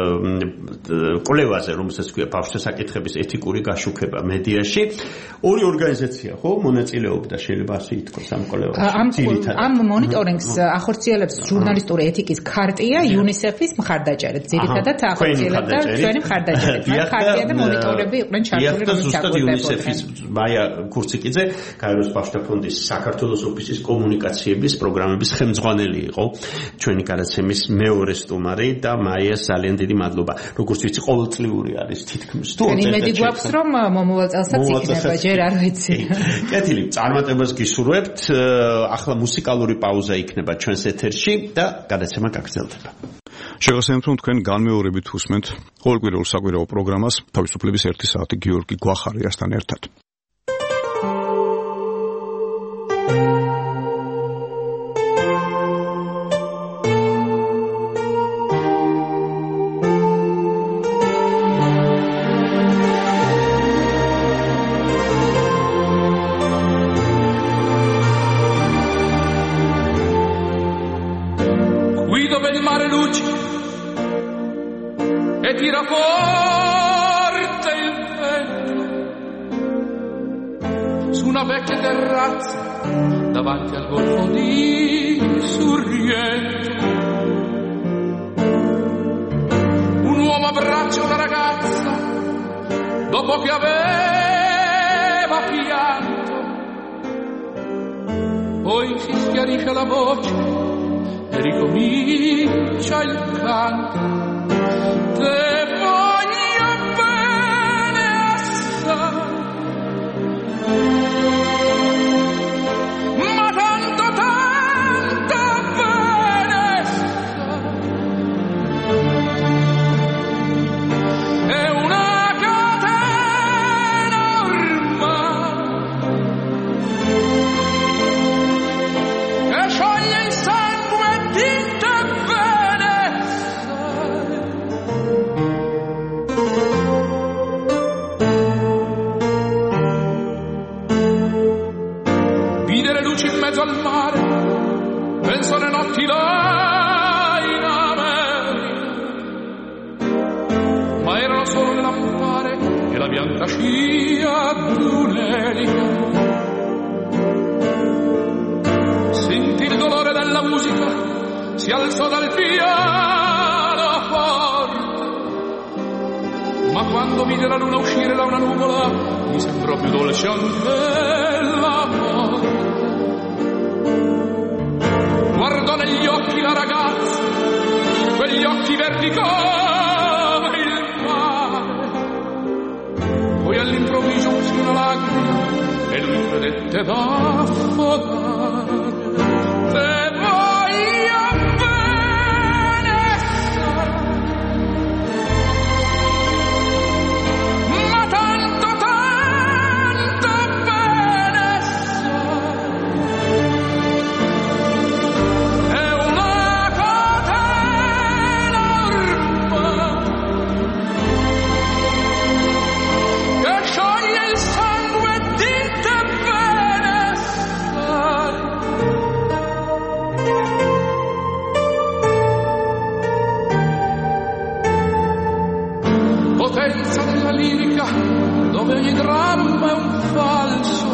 კვლევაზე, რომელსაც ქვია ბავშვთა საკითხების ეთიკური გაშუქება მედიაში. ორი ორგანიზაცია ხო მონაწილეობდა, შეიძლება ასე ითქვას ამ კვლევაში. ამ მონიტორინგს ახორციელებს ჟურნალისტური ეთიკის ქარტია UNICEF-ის მხარდაჭერით. ძირითადად ახორციელებდა ჩვენი მხარდაჭერით. მათ ქარტია და მონიტორები იყვნენ ჩართული, რომელიც UNICEF-ის მაია ქურციკიძე, გაეროს ბავშვთა ფონდის საქართველოს ოფისის კომუნიკაციების პროგრამების ხელმძღვანელი იყო. ჩვენი გადაცემის მეორე სტუმარი და მაიას ძალიან დიდი მადლობა. როგორც ვიცი, ყოველწლიური არის თითქმის. თუ იმედი გვაქვს, რომ მომავალ წელსაც იქნება, ჯერ არ ვიცი. კეთილი, წარმატებას გისურვებთ. ახლა მუსიკალური პაუზა იქნება ჩვენს ეთერში და გადაცემა გაგრძელდება. შეგახსენებთ, რომ თქვენ განმეორებით უსმენთ ყოველკვირეულ საკვირაო პროგრამას თავისუფლების 1 საათი გიორგი გვახარიასთან ერთად. Tira forte il vento su una vecchia terrazza davanti al golfo di Sorrento. Un uomo abbraccia una ragazza dopo che aveva pianto, poi si schiarisce la voce e ricomincia il canto. Te voglio bene assai, ma tanto verso dal pianoforte, ma quando vide la luna uscire da una nuvola mi sembrò più dolce anche la morte. Guardò negli occhi la ragazza, quegli occhi verdi come il mare, poi all'improvviso uscì una lacrima e lui credette d'affogare. Te voglio bene, ma tanto, tanto bene, è una catena ormai che scioglie il sangue di te bene, potenza della lirica dove ogni dramma è un falso,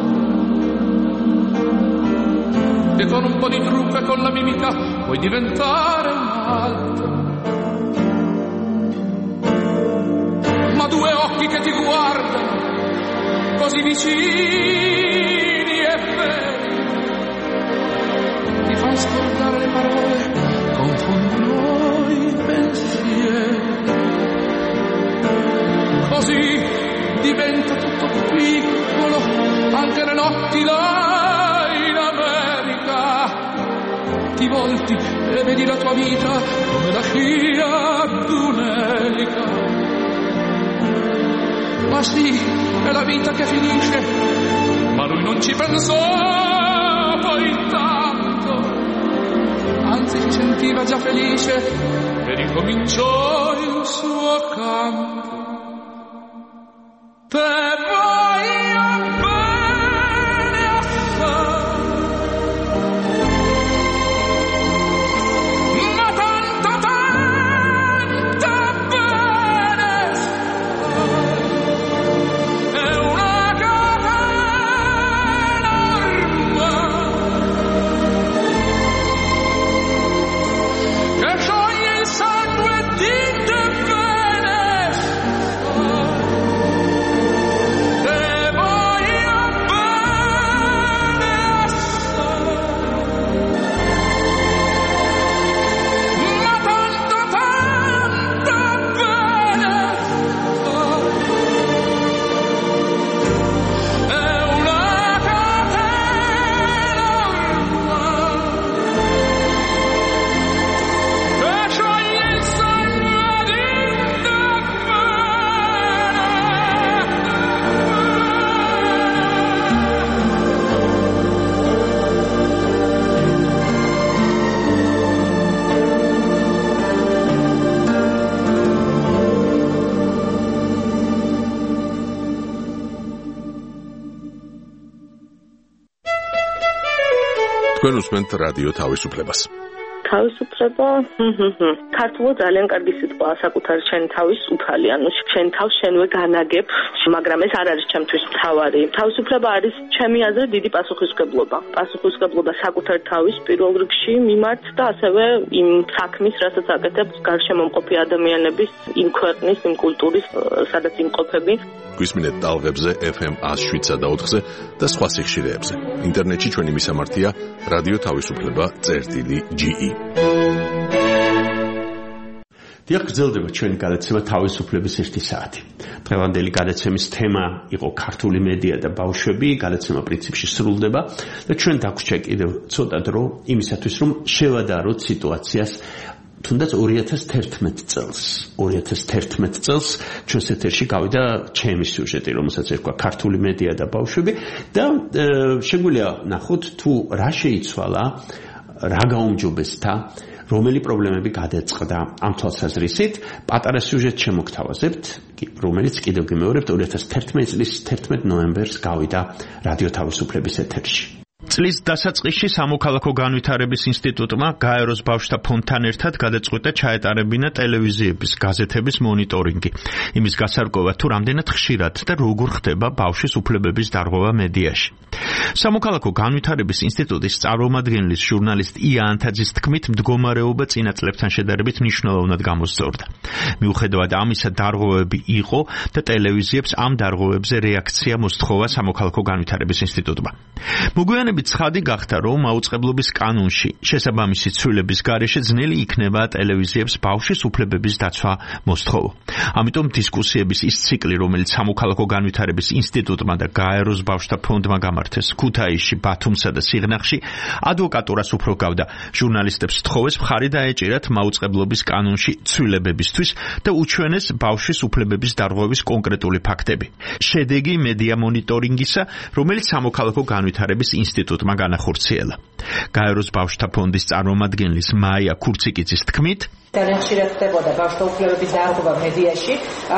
e con un po' di trucco e con la mimica puoi diventare un altro. Ma due occhi che ti guardano così vicini e veri ti fanno scordare le parole, confondono i pensieri. Così diventa tutto piccolo anche le notti là in America. Ti volti e vedi la tua vita come la scia d'un'elica. Ma sì, è la vita che finisce, ma lui non ci pensò poi tanto, anzi si sentiva già felice e ricominciò il suo canto. Te voglio bene assai, ma tanto, tanto bene sai, è una catena ormai che scioglie il sangue di te bene sai. თქვენ უსმენთ რადიო თავისუფლებას. თავისუფლება ქართულად ძალიან კარგი სიტყვაა საკუთარი შენ თავის უფალი, ანუ შენ თავს შენვე განაგებ, მაგრამ ეს არ არის ჩემთვის მთავარი. თავისუფლება არის ჩემი აზრით დიდი პასუხისმგებლობა. პასუხისმგებლობა საკუთარ თავის პირველ რიგში მიმართ და ასევე იმ საქმის, რასაც აკეთებ გარშემომყოფი ადამიანების, იმ ქვეყნის, იმ კულტურის, სადაც იმყოფები. გვისმინეთ ტალღებზე FM 107.4-ზე და სხვა სიხშირეებზე. ინტერნეტში ჩვენი მისამართია რადიო თავისუფლება.ge. დიახ, გრძელდება ჩვენი გადაცემა თავისუფლების 1 საათი. დღევანდელი გადაცემის თემა იყო ქართული მედია და ბავშვები. გადაცემა პრინციპში სრულდება და ჩვენ დაგვრჩა კიდევ ცოტა დრო იმისათვის, რომ შევადაროთ სიტუაციას თუნდაც 2011 წელს. 2011 წელს ჩვენს ეთერში გავიდა ჩემი სიუჟეტი, რომელსაც ერქვა ქართული მედია და ბავშვები და შეგვიძლია ნახოთ თუ რა შეიცვალა, რა გაუმჯობესდა, რომელი პრობლემები გადაწყდა ამ თვალსაზრისით. პატარა სიუჟეტს შემოგთავაზებთ, რომელიც კიდევ გიმეორებთ 2011 წლის 11 ნოემბერს გავიდა რადიო თავისუფლების ეთერში. წლის დასაწყისში სამოქალაქო განვითარების ინსტიტუტმა გაეროს ბავშვთა ფონდთან ერთად გადაწყვიტა ჩაეტარებინა ტელევიზიების, გაზეთების მონიტორინგი. იმის გასარკვევად თუ რამდენად ხშირად და როგორ ხდება ბავშვის უფლებების დარღვევა მედიაში. სამოქალაქო განვითარების ინსტიტუტის წარმომადგენლის ჟურნალისტ ია ანთაძის თქმით, მდგომარეობა წინა წლებთან შედარებით მნიშვნელოვნად გამოსწორდა. მიუხედავად ამისა, დარღვევები იყო და ტელევიზიებს ამ დარღვევებზე რეაქცია მოსთხოვა სამოქალაქო განვითარების ინსტიტუტმა. მოგვიანებით ცხადი გახდა, რომ მაუწყებლობის კანონში შესაბამისი ცვლილების გარეშე ძნელი იქნება ტელევიზიებს ბავშვის უფლებების დაცვა მოსთხოვო. ამიტომ დისკუსიების ის ციკლი, რომელიც სამოქალაქო განვითარების ინსტიტუტმა და გაეროს ბავშვთა ფონდმა გამართეს ქუთაისში, ბათუმსა და სიღნაღში, ადვოკატურას უფრო გავდა. ჟურნალისტებს სთხოვეს მხარი დაეჭირათ მაუწყებლობის კანონში ცვლილებებისთვის და უჩვენეს ბავშვის უფლებების დარღვევის კონკრეტული ფაქტები. შედეგი მედია მონიტორინგისა, რომელიც სამოქალაქო განვითარების ინსტიტუტმა განახორციელა. გაეროს ბავშვთა ფონდის წარმომადგენლის მაია ქურციკიძის თქმით, ძალიან ხშირად ხდებოდა ბავშვთა უფლებების დარღვევა მედიაში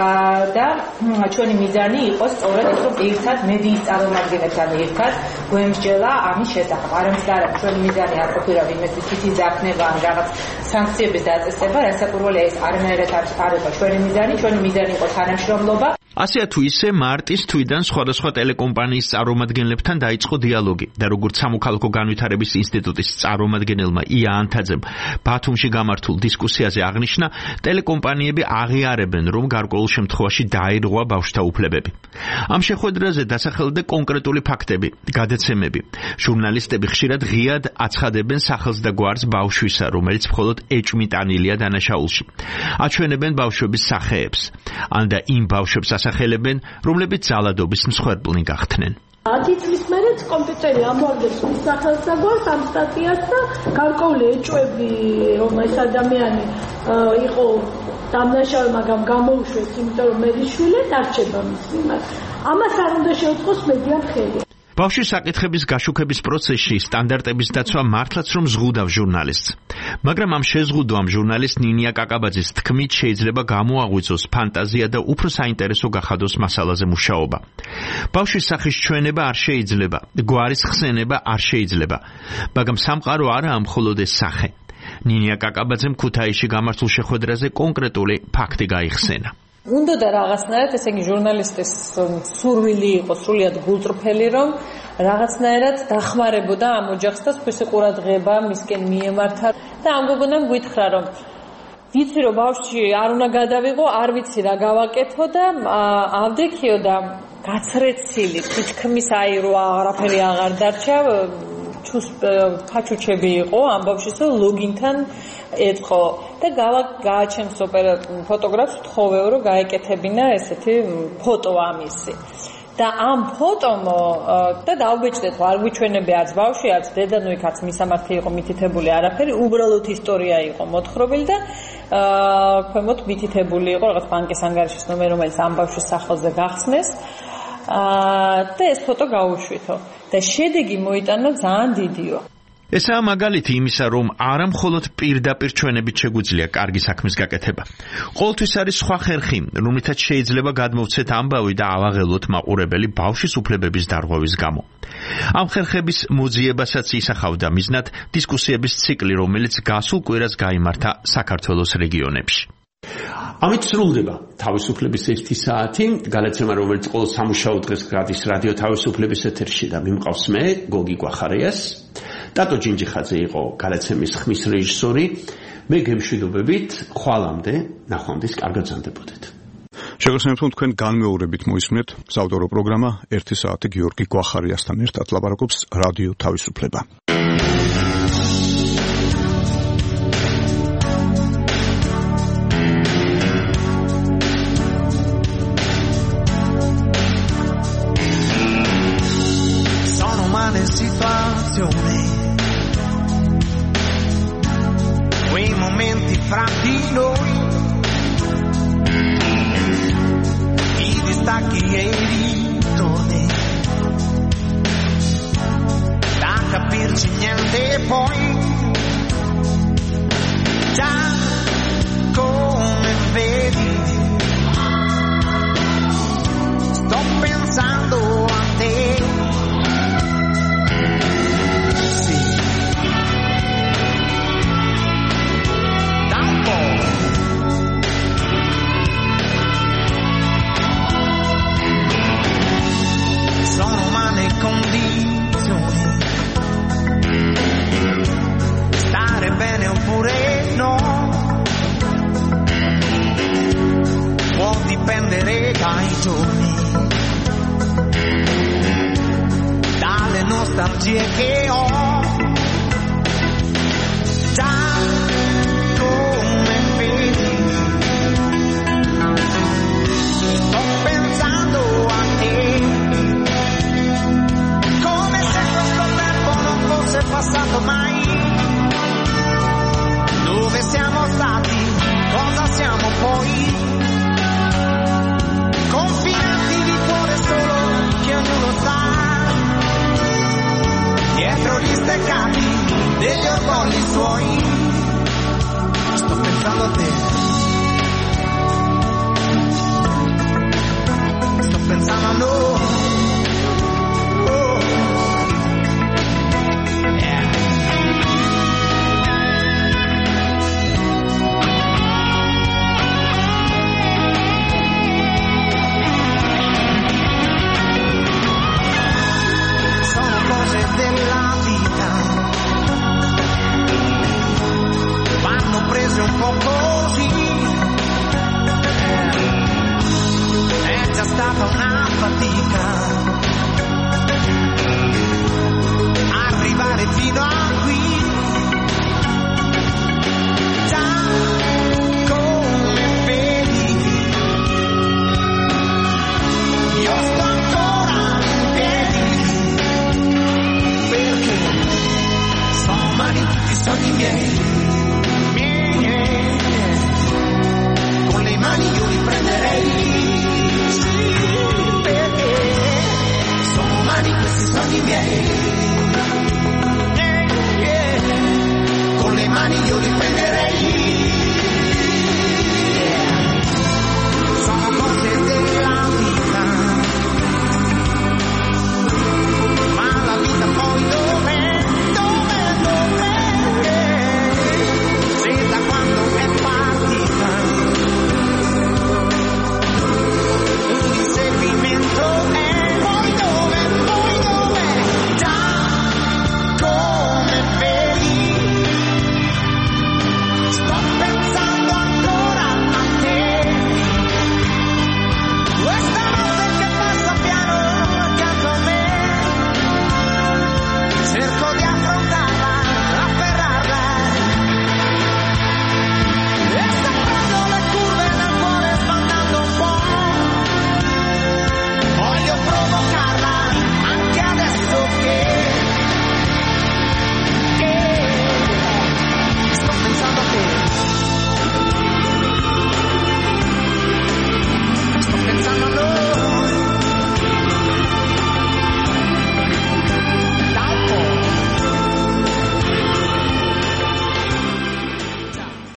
და ჩვენი მიზანი იყო სწორედ ეს, რომ ერთად მედიის წარმომადგენლებთან ერთად გვემსჯელა ამის შესახებ. არა, ჩვენი მიზანი არ ყოფილა ვინმესთვის თითის დაქნება ან რაღაც სანქციების დაწესება, რასაკვირველია ეს არანაირად არ იყო ჩვენი მიზანი. ჩვენი მიზანი იყო თანამშრომლობა. ასე თუ ისე მარტის თვიდან სხვადასხვა ტელეკომპანიის წარმომადგენლებთან დაიწყო დიალოგი და როგორც სამოქალაქო განვითარების ინსტიტუტის წარმომადგენელმა ია ანთაძემ ბათუმში გამართულ დისკუსიაზე აღნიშნა, ტელეკომპანიები აღიარებენ, რომ გარკვეულ შემთხვევაში დაირღვა ბავშვთა უფლებები. ამ შეხვედრაზე დასახელდა კონკრეტული ფაქტები, გადაცემები. ჟურნალისტები ხშირად ღიად აცხადებენ სახელს და გვარს ბავშვისა, რომელიც მხოლოდ ეჭვმიტანილია დანაშაულში. აჩვენებენ ბავშვების სახეებს, ან და იმ ბავშვებს ასახელებენ, რომლებიც ძალადობის მსხვერპლნი გახდნენ. 10 წლის მერეც კომპიუტერი ამოაგებს მის სახელს და გვარს ამ სტატიას და გარკვეული ეჭვები, რომ ეს ადამიანი იყო დამნაშავე, მაგრამ გამოუშვეს, იმიტომ რომ მედიშვილი დარჩება მის მიმართ. ამას არ უნდა შეუწყოს მედიამ ხელი. ბავშვის საკითხების გაშუქების პროცესში სტანდარტების დაცვა მართლაც რომ ზღუდავს ჟურნალისტს. მაგრამ ამ შეზღუდვამ ჟურნალისტ ნინია კაკაბაძის თქმით შეიძლება გამოაღვიძოს ფანტაზია და უფრო საინტერესო გახადოს მასალაზე მუშაობა. ბავშვის სახის ჩვენება არ შეიძლება, გვარის ხსენება არ შეიძლება, მაგრამ სამყარო არაა მხოლოდ ეს სახე. ნინია კაკაბაძემ ქუთაისში გამართულ შეხვედრაზე კონკრეტული ფაქტი გაიხსენა. უნდა და რაღაცნაირად, ესე იგი ჟურნალისტის სურვილი იყო სრულიად გულწრფელი, რომ რაღაცნაირად დახმარებოდა ამ ოჯახს და სხვისი ყურადღება მისკენ მიემართა და ამ გოგონამ გითხრა, რომ ვიცი რომ ბავშვი არ უნდა გადავიღო, არ ვიცი რა გავაკეთო და ავდექიო და გაცრეცილი თითქმის აი რო არაფერი აღარ დარჩა, ფაჩუჩები იყო ამ ბავშვის ლოგინთან ეწყო და გააჩენს ფოტოგრაფს, ვთხოვეო რომ გაეკეთებინა ესეთი ფოტო ამისი. და ამ ფოტომ და დაუბეჭდეთ, არ გვიჩვენებე არც ბავშვი, არც დედა, ნუ იქაც მისამართი იყო მითითებული არაფერი, უბრალოდ ისტორია იყო მოთხრობილი და ქვემოთ მითითებული იყო რაღაც ბანკის ანგარიშის ნომერი, რომელიც ამ ბავშვის სახელზე გახსნეს. და ეს ფოტო გაუშვითო და შედეგი მოიტანა ძალიან დიდიო. ესაა მაგალითი იმისა, რომ არა მხოლოდ პირდაპირ ჩვენებით შეგვიძლია კარგი საქმის გაკეთება. ყოველთვის არის სხვა ხერხი, რომლითაც შეიძლება გადმოვცეთ ამბავი და ავაღელოთ მაყურებელი ბავშვის უფლებების დარღვევის გამო. ამ ხერხების მოძიებასაც ისახავდა მიზნად დისკუსიების ციკლი, რომელიც გასულ კვირას გაიმართა საქართველოს რეგიონებში. ამით სრულდება თავისუფლების 1 საათი, გადაცემა, რომელიც ყოველ სამუშაო დღეს გადის რადიო თავისუფლების ეთერში და მიმყავს მე, გოგი გვახარიას. ტატო ჯინჯიხაძე იყო გადაცემის ხმის რეჟისორი. მე გემშვიდობებით, ხვალამდე, ნახვამდის, კარგად ზამდებოდეთ. შეგახსენებთ, რომ თქვენ განმეორებით მოისმინეთ საავტორო პროგრამა 1 საათი გიორგი გვახარიასთან ერთად ლაპარაკობს რადიო თავისუფლება. Quei momenti fra di noi, i distacchi e i ritorni, da capirci niente poi, già come vedi, sto pensando a te. no, può dipendere dai giorni, dalle nostalgie che ho. Già